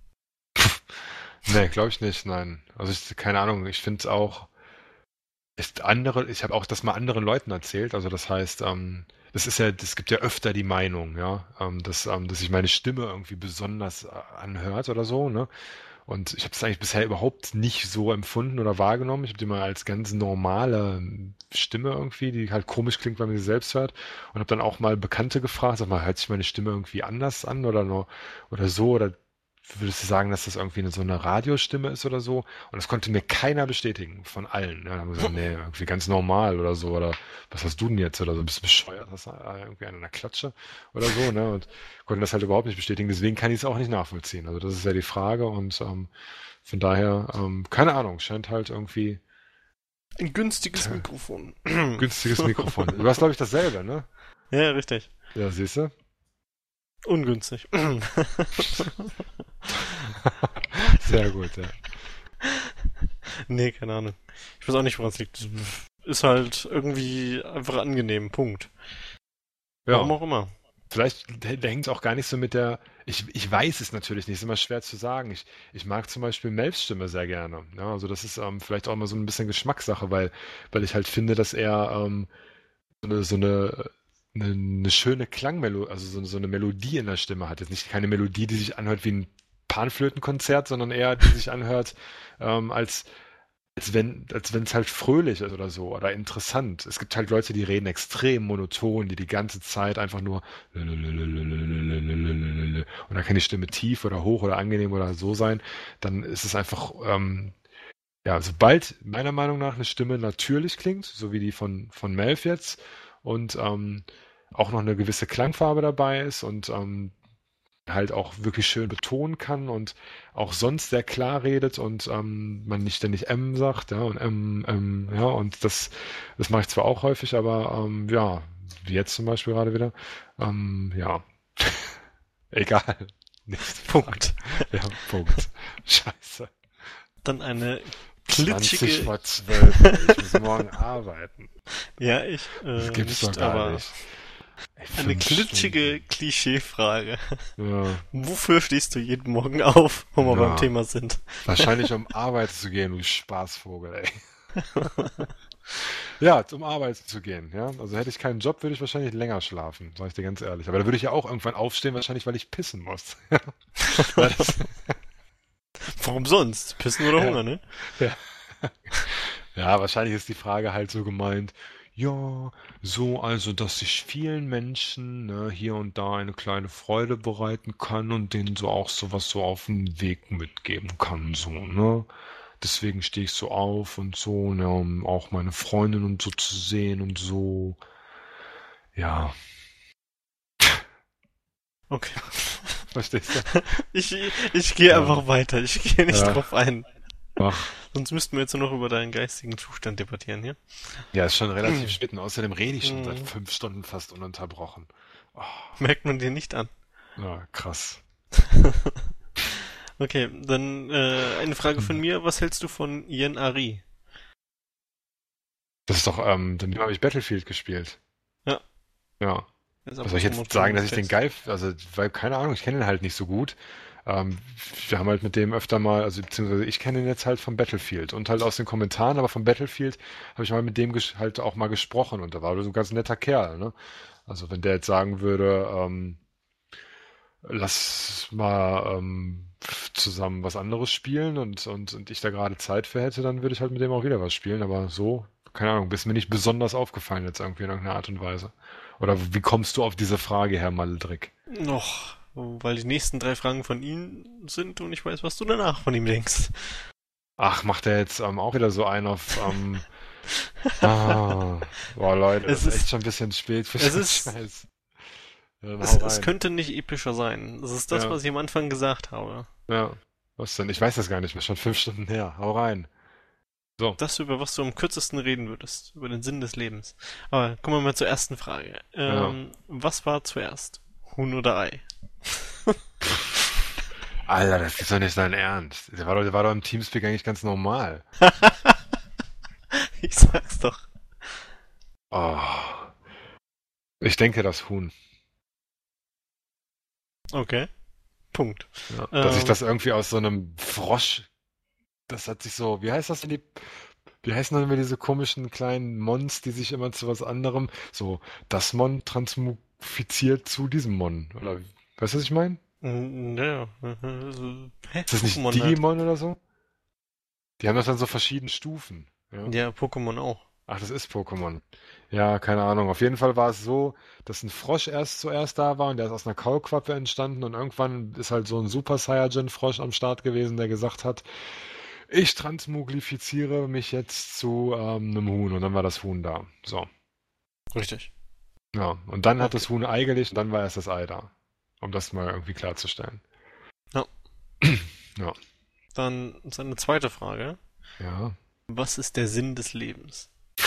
Nee, glaube ich nicht, nein. Also ich, keine Ahnung, ich finde es auch, ist andere, ich habe auch das mal anderen Leuten erzählt, also das heißt, ähm, das ist ja, es gibt ja öfter die Meinung, ja, ähm, dass, ähm, dass sich meine Stimme irgendwie besonders äh, anhört oder so, ne? Und ich habe das eigentlich bisher überhaupt nicht so empfunden oder wahrgenommen. Ich habe die mal als ganz normale Stimme irgendwie, die halt komisch klingt, wenn man sie selbst hört. Und habe dann auch mal Bekannte gefragt, sag mal, hört sich meine Stimme irgendwie anders an oder nur, oder so? Oder würdest du sagen, dass das irgendwie eine, so eine Radiostimme ist oder so? Und das konnte mir keiner bestätigen, von allen. Ja, dann haben wir gesagt, nee, irgendwie ganz normal oder so. Oder was hast du denn jetzt? Oder so, bist du bescheuert? Hast du irgendwie einen an der Klatsche oder so, ne? Und konnten das halt überhaupt nicht bestätigen. Deswegen kann ich es auch nicht nachvollziehen. Also das ist ja die Frage und ähm, von daher, ähm, keine Ahnung, scheint halt irgendwie Ein günstiges Mikrofon. günstiges Mikrofon. Du hast, glaube ich, dasselbe, ne? Ja, richtig. Ja, siehst du? Ungünstig. Sehr gut, ja. Nee, keine Ahnung. Ich weiß auch nicht, woran es liegt. Ist halt irgendwie einfach angenehm. Punkt. Ja. Warum auch immer. Vielleicht hängt es auch gar nicht so mit der. Ich, ich weiß es natürlich nicht, ist immer schwer zu sagen. Ich, ich mag zum Beispiel Melvs Stimme sehr gerne. Ja, also das ist ähm, vielleicht auch mal so ein bisschen Geschmackssache, weil, weil ich halt finde, dass er ähm, so eine, so eine, eine, eine schöne Klangmelodie, also so, so eine Melodie in der Stimme hat. Jetzt nicht keine Melodie, die sich anhört wie ein Panflötenkonzert, sondern eher, die sich anhört ähm, als als wenn, als wenn es halt fröhlich ist oder so oder interessant. Es gibt halt Leute, die reden extrem monoton, die die ganze Zeit einfach nur und dann kann die Stimme tief oder hoch oder angenehm oder so sein. Dann ist es einfach, ähm, ja, sobald meiner Meinung nach eine Stimme natürlich klingt, so wie die von, von Melv jetzt und ähm, auch noch eine gewisse Klangfarbe dabei ist und ähm, halt auch wirklich schön betonen kann und auch sonst sehr klar redet und ähm, man nicht ständig M sagt, ja, und M, M, ja, und das, das mache ich zwar auch häufig, aber ähm, ja, wie jetzt zum Beispiel gerade wieder, ähm, ja, egal. Nächste Punkt. Ja, Punkt. Scheiße. Dann eine zwanzig klitschige... vor zwölf. Ich muss morgen arbeiten. Ja, ich äh, Das gibt's nicht, doch gar aber nicht. Ey, eine fünf klitschige Stunden. Klischeefrage. Ja, Wofür stehst du jeden Morgen auf, wo wir Ja. beim Thema sind? wahrscheinlich um arbeiten zu gehen, du Spaßvogel, ey. Ja, um arbeiten zu gehen, ja. Also hätte ich keinen Job, würde ich wahrscheinlich länger schlafen, sage ich dir ganz ehrlich. Aber da würde ich ja auch irgendwann aufstehen, wahrscheinlich, weil ich pissen muss. Weil das, Warum sonst? Pissen oder Ja. Hunger, ne? ja, wahrscheinlich ist die Frage halt so gemeint, ja, so also, dass ich vielen Menschen ne, hier und da eine kleine Freude bereiten kann und denen so auch sowas so auf den Weg mitgeben kann, so, ne? Deswegen stehe ich so auf und so, ne, um auch meine Freundin und so zu sehen und so. Ja, Okay. verstehst du? Ich, ich gehe Ja. einfach weiter. Ich gehe nicht Ja. drauf ein. Ach, Sonst müssten wir jetzt nur noch über deinen geistigen Zustand debattieren hier. ja, ist schon relativ spät und außerdem rede ich schon seit Mhm. fünf Stunden fast ununterbrochen. Oh, Merkt man dir nicht an. ja, krass. Okay, dann äh, eine Frage von mir. Was hältst du von Yen Ari? Das ist doch, ähm, mit dem habe ich Battlefield gespielt. Ja. Ja. Das ist Was ab soll ich und zu jetzt mal sagen, dass ich den fest. geil, f- also, weil, keine Ahnung, ich kenne ihn halt nicht so gut. Ähm, wir haben halt mit dem öfter mal, also beziehungsweise ich kenne ihn jetzt halt vom Battlefield und halt aus den Kommentaren, aber vom Battlefield habe ich mal mit dem ges- halt auch mal gesprochen und da war er so ein ganz netter Kerl, ne? Also wenn der jetzt sagen würde, ähm, lass mal ähm, zusammen was anderes spielen und, und, und ich da gerade Zeit für hätte, dann würde ich halt mit dem auch wieder was spielen, aber so, keine Ahnung, bist mir nicht besonders aufgefallen jetzt irgendwie in irgendeiner Art und Weise. Oder wie kommst du auf diese Frage, Herr Maldrick? Noch, weil die nächsten drei Fragen von ihm sind und ich weiß, was du danach von ihm denkst. Ach, macht er jetzt ähm, auch wieder so einen auf, ähm, ah, boah, Leute, Es das ist ist- echt schon ein bisschen spät für es so einen ist- Scheiß. Ja, dann Es, hau es rein. könnte nicht epischer sein. Das ist das, Ja. was ich am Anfang gesagt habe. Ja, was denn? Ich weiß das gar nicht mehr, schon fünf Stunden her. Hau rein. So, Das, über was du am kürzesten reden würdest. Über den Sinn des Lebens. Aber kommen wir mal zur ersten Frage. Ähm, Was war zuerst? Huhn oder Ei? Alter, das ist doch nicht dein Ernst. Der war doch, der war doch im Teamspeak eigentlich ganz normal. Ich sag's doch. Oh. Ich denke das Huhn. Okay. Punkt. Ja, dass ich Ähm, das irgendwie aus so einem Frosch, das hat sich so, wie heißt das denn die, wie heißen dann immer diese komischen kleinen Mons, die sich immer zu was anderem, so das Mon transmugiert zu diesem Mon, oder weißt du, was ich meine? mm, ja, mhm, also, hä? Ist das nicht Pokémon halt. Digimon oder so? Die haben das dann so verschiedene Stufen, ja? Ja, Pokémon auch. Ach, das ist Pokémon. Ja, keine Ahnung. Auf jeden Fall war es so, dass ein Frosch erst zuerst da war und der ist aus einer Kaulquappe entstanden und irgendwann ist halt so ein Super Saiyajin-Frosch am Start gewesen, der gesagt hat, ich transmogrifiziere mich jetzt zu ähm, einem Huhn und dann war das Huhn da. So. Richtig. Ja. Und dann hat Okay. das Huhn Ei gelegt und dann war erst das Ei da. Um das mal irgendwie klarzustellen. Ja. Ja. Dann seine zweite Frage. Ja. Was ist der Sinn des Lebens?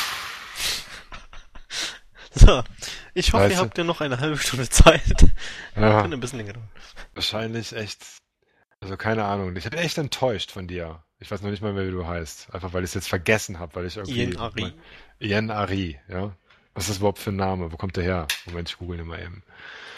So, ich hoffe, ihr Weißt du? habt ja noch eine halbe Stunde Zeit. Ja. Könnte ein bisschen länger dauern. Wahrscheinlich echt. Also keine Ahnung. Ich bin echt enttäuscht von dir. Ich weiß noch nicht mal mehr, wie du heißt. Einfach weil ich es jetzt vergessen habe, weil ich Ian irgendwie. Ari. Yen Ari, ja. Was ist das überhaupt für ein Name? Wo kommt der her? Moment, ich google den mal eben.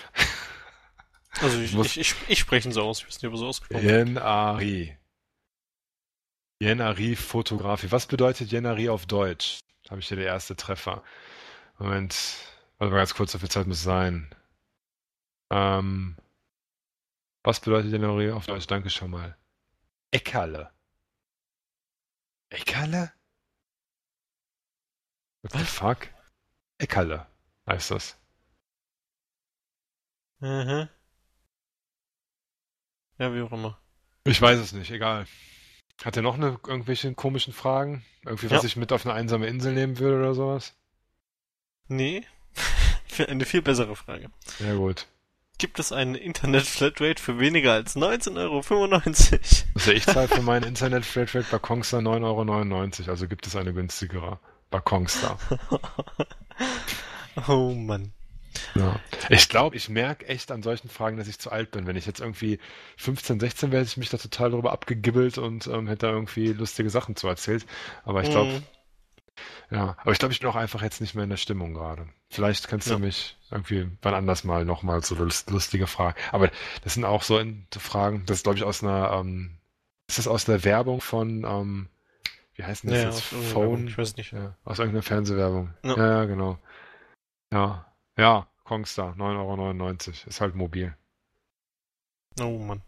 Also Ich ich, muss. ich, ich, ich spreche ihn so aus. Ich weiß nicht, ob er so ausgesprochen wird. Yen Ari. Yen Ari Fotografie. Was bedeutet Yen Ari auf Deutsch? Habe ich hier der erste Treffer. Moment. Warte mal ganz kurz, so viel Zeit muss sein. Ähm, was bedeutet Yen Ari auf Deutsch? Danke schon mal. Eckerle. Eckerle? What the Was? fuck? Eckerle heißt das. Mhm. Ja, wie auch immer. Ich weiß es nicht, egal. Hat er noch eine, irgendwelche komischen Fragen? Irgendwie, was Ja. ich mit auf eine einsame Insel nehmen würde oder sowas? Nee. Für eine viel bessere Frage. Ja, gut. Gibt es eine Internet-Flatrate für weniger als neunzehn Euro fünfundneunzig? Also ich zahle für mein Internet-Flatrate bei Kongstar neun Euro neunundneunzig, also gibt es eine günstigere bei Kongstar. Oh Mann. Ja. Ich glaube, ich merke echt an solchen Fragen, dass ich zu alt bin. Wenn ich jetzt irgendwie fünfzehn, sechzehn wäre, hätte ich mich da total darüber abgegibbelt und ähm, hätte da irgendwie lustige Sachen zu erzählt. Aber ich glaube, Hm, ja, aber ich glaube, ich bin auch einfach jetzt nicht mehr in der Stimmung gerade. Vielleicht kannst du ja. mich irgendwie wann anders mal nochmal so lust, lustige Fragen. Aber das sind auch so in, so Fragen, das ist glaube ich aus einer, ähm, ist das aus einer Werbung von, ähm, wie heißt denn das Naja, jetzt? aus irgendeiner Werbung. Ich Phone? weiß nicht. Ja, aus irgendeiner Fernsehwerbung. Ja. Ja, ja, genau. Ja, ja, Kongstar, neun Euro neunundneunzig. Ist halt mobil. Oh Mann.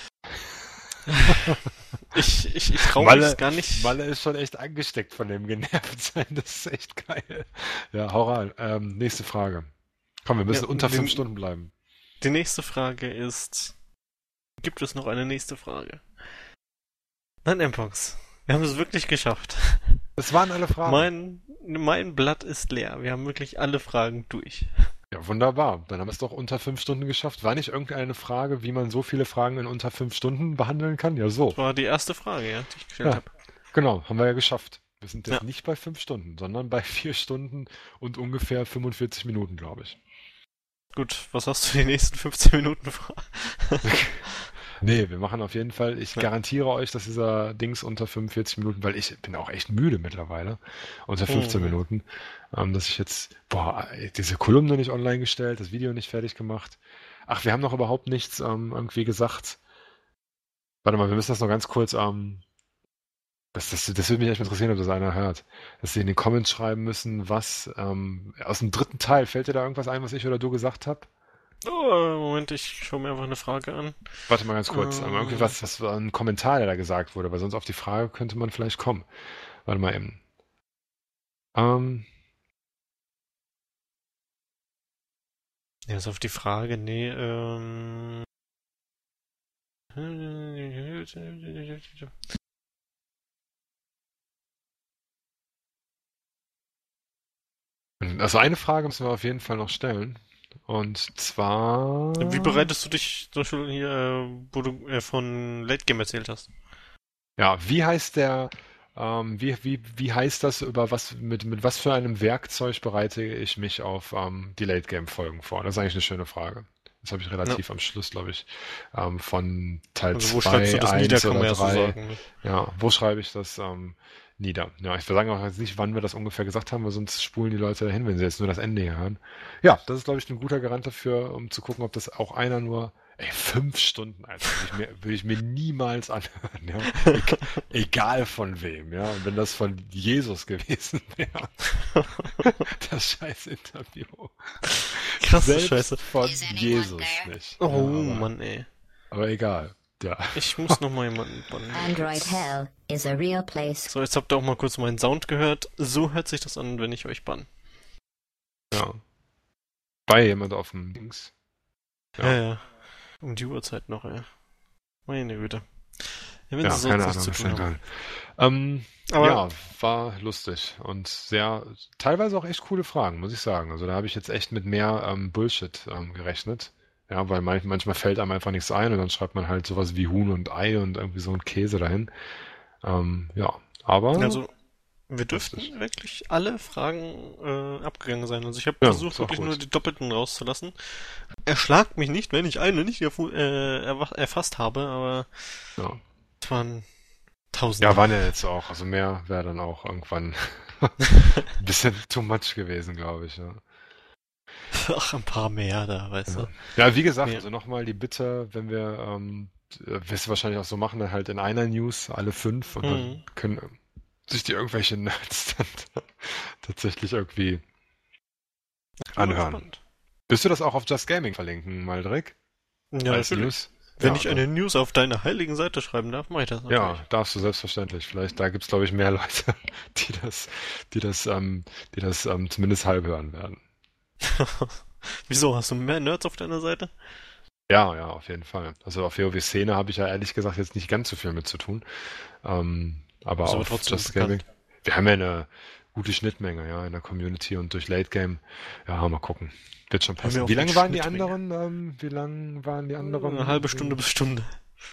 Ich, ich, ich traue mich Malle, gar nicht. Malle ist schon echt angesteckt von dem Genervtsein. Das ist echt geil. Ja, hau rein. Ähm, nächste Frage. Komm, wir Ja, müssen unter fünf die, Stunden bleiben. die nächste Frage ist, gibt es noch eine nächste Frage? Nein, Mpox. Wir haben es wirklich geschafft. Das waren alle Fragen. Mein, mein Blatt ist leer. Wir haben wirklich alle Fragen durch. Ja, wunderbar. Dann haben wir es doch unter fünf Stunden geschafft. War nicht irgendeine Frage, wie man so viele Fragen in unter fünf Stunden behandeln kann? Ja, so. Das war die erste Frage, ja, die ich gestellt Ja, habe. genau. Haben wir ja geschafft. Wir sind Ja, jetzt nicht bei fünf Stunden, sondern bei vier Stunden und ungefähr fünfundvierzig Minuten, glaube ich. gut. Was hast du die nächsten fünfzehn Minuten vor? Nee, wir machen auf jeden Fall, ich Ja. garantiere euch, dass dieser Dings unter fünfundvierzig Minuten, weil ich bin auch echt müde mittlerweile, unter fünfzehn Mhm. Minuten, ähm, dass ich jetzt, boah, ey, diese Kolumne nicht online gestellt, das Video nicht fertig gemacht. Ach, wir haben noch überhaupt nichts ähm, irgendwie gesagt. Warte mal, wir müssen das noch ganz kurz, ähm, das, das, das würde mich echt interessieren, ob das einer hört. Dass sie in den Comments schreiben müssen, was ähm, aus dem dritten Teil, fällt dir da irgendwas ein, was ich oder du gesagt habe? Oh, Moment, ich schaue mir einfach eine Frage an. Warte mal ganz kurz. Ähm, irgendwie Äh, was, was war ein Kommentar, der da gesagt wurde, weil sonst auf die Frage könnte man vielleicht kommen. Warte mal eben. Ähm, ja, ist auf die Frage, nee, ähm. also eine Frage müssen wir auf jeden Fall noch stellen. Und Wie zwar, bereitest du dich zum Beispiel hier, äh, wo du äh, von Late Game erzählt hast? ja, wie heißt der, ähm, wie, wie, wie heißt das, über was, mit, mit was für einem Werkzeug bereite ich mich auf ähm, die Late-Game-Folgen vor? Das ist eigentlich eine schöne Frage. Das habe ich relativ ja. am Schluss, glaube ich, ähm, von Teil also wo zwei, schreibst du das nieder, eins kann man oder ja so drei. sagen. Ne? Ja, wo schreibe ich das ähm, nieder? Ja, ich sagen auch jetzt nicht, wann wir das ungefähr gesagt haben, weil sonst spulen die Leute dahin, wenn sie jetzt nur das Ende hier hören. Ja, das ist, glaube ich, ein guter Garant dafür, um zu gucken, ob das auch einer nur, ey, fünf Stunden, Alter, würde ich mir, würde ich mir niemals anhören, ja. E egal von wem, ja. Und wenn das von Jesus gewesen wäre, das scheiß Interview. Krasse Selbst Scheiße. von Jesus nicht. Oh ja, aber, Mann, ey. Aber egal. Ja. Ich muss noch mal jemanden bannen. Android Hell is a real place. So, jetzt habt ihr auch mal kurz meinen Sound gehört. So hört sich das an, wenn ich euch bann. Ja. Bei jemand auf dem Dings. Ja, ja. ja. Um die Uhrzeit noch, ey. Meine Güte. Ja, wenn ja, sie keine sonst Ahnung, nichts zu was tun haben. Ähm, Aber ja, war lustig und sehr, teilweise auch echt coole Fragen, muss ich sagen. Also da habe ich jetzt echt mit mehr ähm, Bullshit ähm, gerechnet. Ja, weil man, manchmal fällt einem einfach nichts ein und dann schreibt man halt sowas wie Huhn und Ei und irgendwie so ein Käse dahin. Ähm, ja, aber... Also, wir dürften lustig. wirklich alle Fragen äh, abgegangen sein. Also ich habe Ja, versucht, ist auch wirklich gut. nur die Doppelten rauszulassen. Erschlagt mich nicht, wenn ich eine nicht erfu- äh, erwa- erfasst habe, aber Ja. es waren Tausende. Ja, waren ja jetzt auch. Also mehr wäre dann auch irgendwann ein bisschen too much gewesen, glaube ich. Ja. Ach, ein paar mehr da, weißt Ja. du. Ja, wie gesagt, Ja. also nochmal die Bitte, wenn wir, ähm, äh, wirst du wahrscheinlich auch so machen, dann halt in einer News alle fünf und dann Mhm. können sich die irgendwelche Nerds dann tatsächlich irgendwie Ich bin anhören. gespannt. Willst du das auch auf Just Gaming verlinken, Maldrick? Ja, Als natürlich. News? Wenn Ja, ich eine News auf deine heiligen Seite schreiben darf, mache ich das natürlich. Ja, darfst du selbstverständlich. Vielleicht, da gibt's glaube ich mehr Leute, die das, die das, ähm, die das ähm, zumindest halb hören werden. Wieso, hast du mehr Nerds auf deiner Seite? Ja, ja, auf jeden Fall. Also auf WoW-Szene habe ich ja ehrlich gesagt jetzt nicht ganz so viel mit zu tun. Ähm, aber Ist aber auf trotzdem Just bekannt. Gaming, wir haben ja eine gute Schnittmenge, ja, in der Community und durch Late Game. Ja, mal gucken. Wird schon Hör mir passen. auf Wie mit lange waren die Schnittmenge. anderen? Ähm, wie lang waren die anderen? Eine halbe Stunde bis Stunde.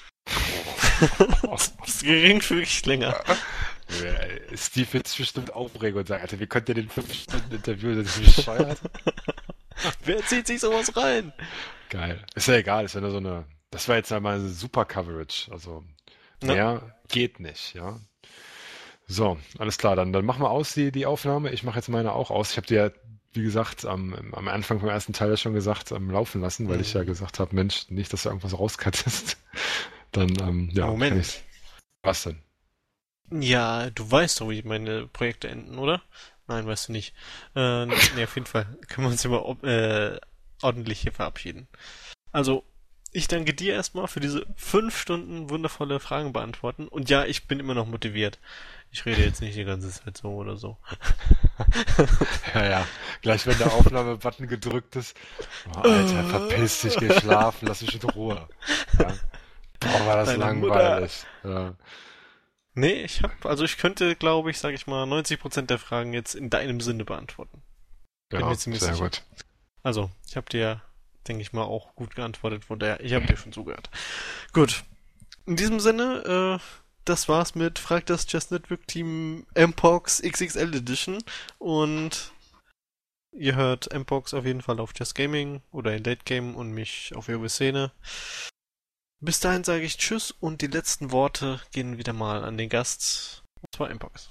Das ist geringfügig länger. Ja, Steve wird sich bestimmt aufregen und sagen, Alter, wie könnt ihr den fünf Stunden Interview, das ist bescheuert? Wer zieht sich sowas rein? Geil. Ist ja egal, ist ja nur so eine, das war jetzt einmal eine super Coverage, also Ja. mehr geht nicht, ja. So, alles klar, dann, dann machen wir aus die, die Aufnahme. Ich mache jetzt meine auch aus. Ich habe die ja, wie gesagt, am, am Anfang vom ersten Teil ja schon gesagt, am Laufen lassen, weil Mhm. ich ja gesagt habe, Mensch, nicht, dass du irgendwas rauskattest. Dann, ähm, ja, Moment. kann ich's. Was denn? Ja, du weißt doch, wie meine Projekte enden, oder? Nein, weißt du nicht. Äh, nee, auf jeden Fall können wir uns immer ob- äh, ordentlich hier verabschieden. Also, ich danke dir erstmal für diese fünf Stunden wundervolle Fragen beantworten. Und ja, ich bin immer noch motiviert. Ich rede jetzt nicht die ganze Zeit so oder so. Ja, ja. Gleich, wenn der Aufnahmebutton gedrückt ist. Oh, Alter, verpiss dich, geh schlafen, lass mich in Ruhe. Ja. Boah, war das Deine langweilig. Ja. Nee, ich hab, also ich könnte, glaube ich, sag ich mal, neunzig Prozent der Fragen jetzt in deinem Sinne beantworten. Bin Ja, mir ziemlich sehr sicher. gut. Also, ich habe dir, denke ich mal, auch gut geantwortet, von daher, ich habe dir schon zugehört. Gut. In diesem Sinne, äh, das war's mit Frag das Just Network Team Mpox X X L Edition und ihr hört Mpox auf jeden Fall auf Just Gaming oder in Late Game und mich auf WoW Szene. Bis dahin sage ich Tschüss und die letzten Worte gehen wieder mal an den Gast, und zwar Mpox.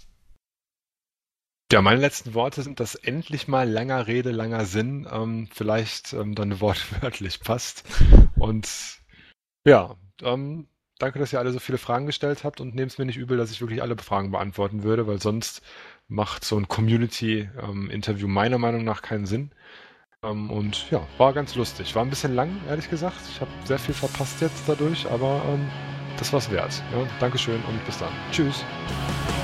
Ja, meine letzten Worte sind, dass endlich mal langer Rede, langer Sinn ähm, vielleicht ähm, dann wortwörtlich passt. Und ja, ähm, danke, dass ihr alle so viele Fragen gestellt habt und nehmt es mir nicht übel, dass ich wirklich alle Fragen beantworten würde, weil sonst macht so ein Community-Interview meiner Meinung nach keinen Sinn. Ähm, und ja, war ganz lustig. War ein bisschen lang, ehrlich gesagt. Ich habe sehr viel verpasst jetzt dadurch, aber ähm, das war's wert. Ja, Dankeschön und bis dann. Tschüss.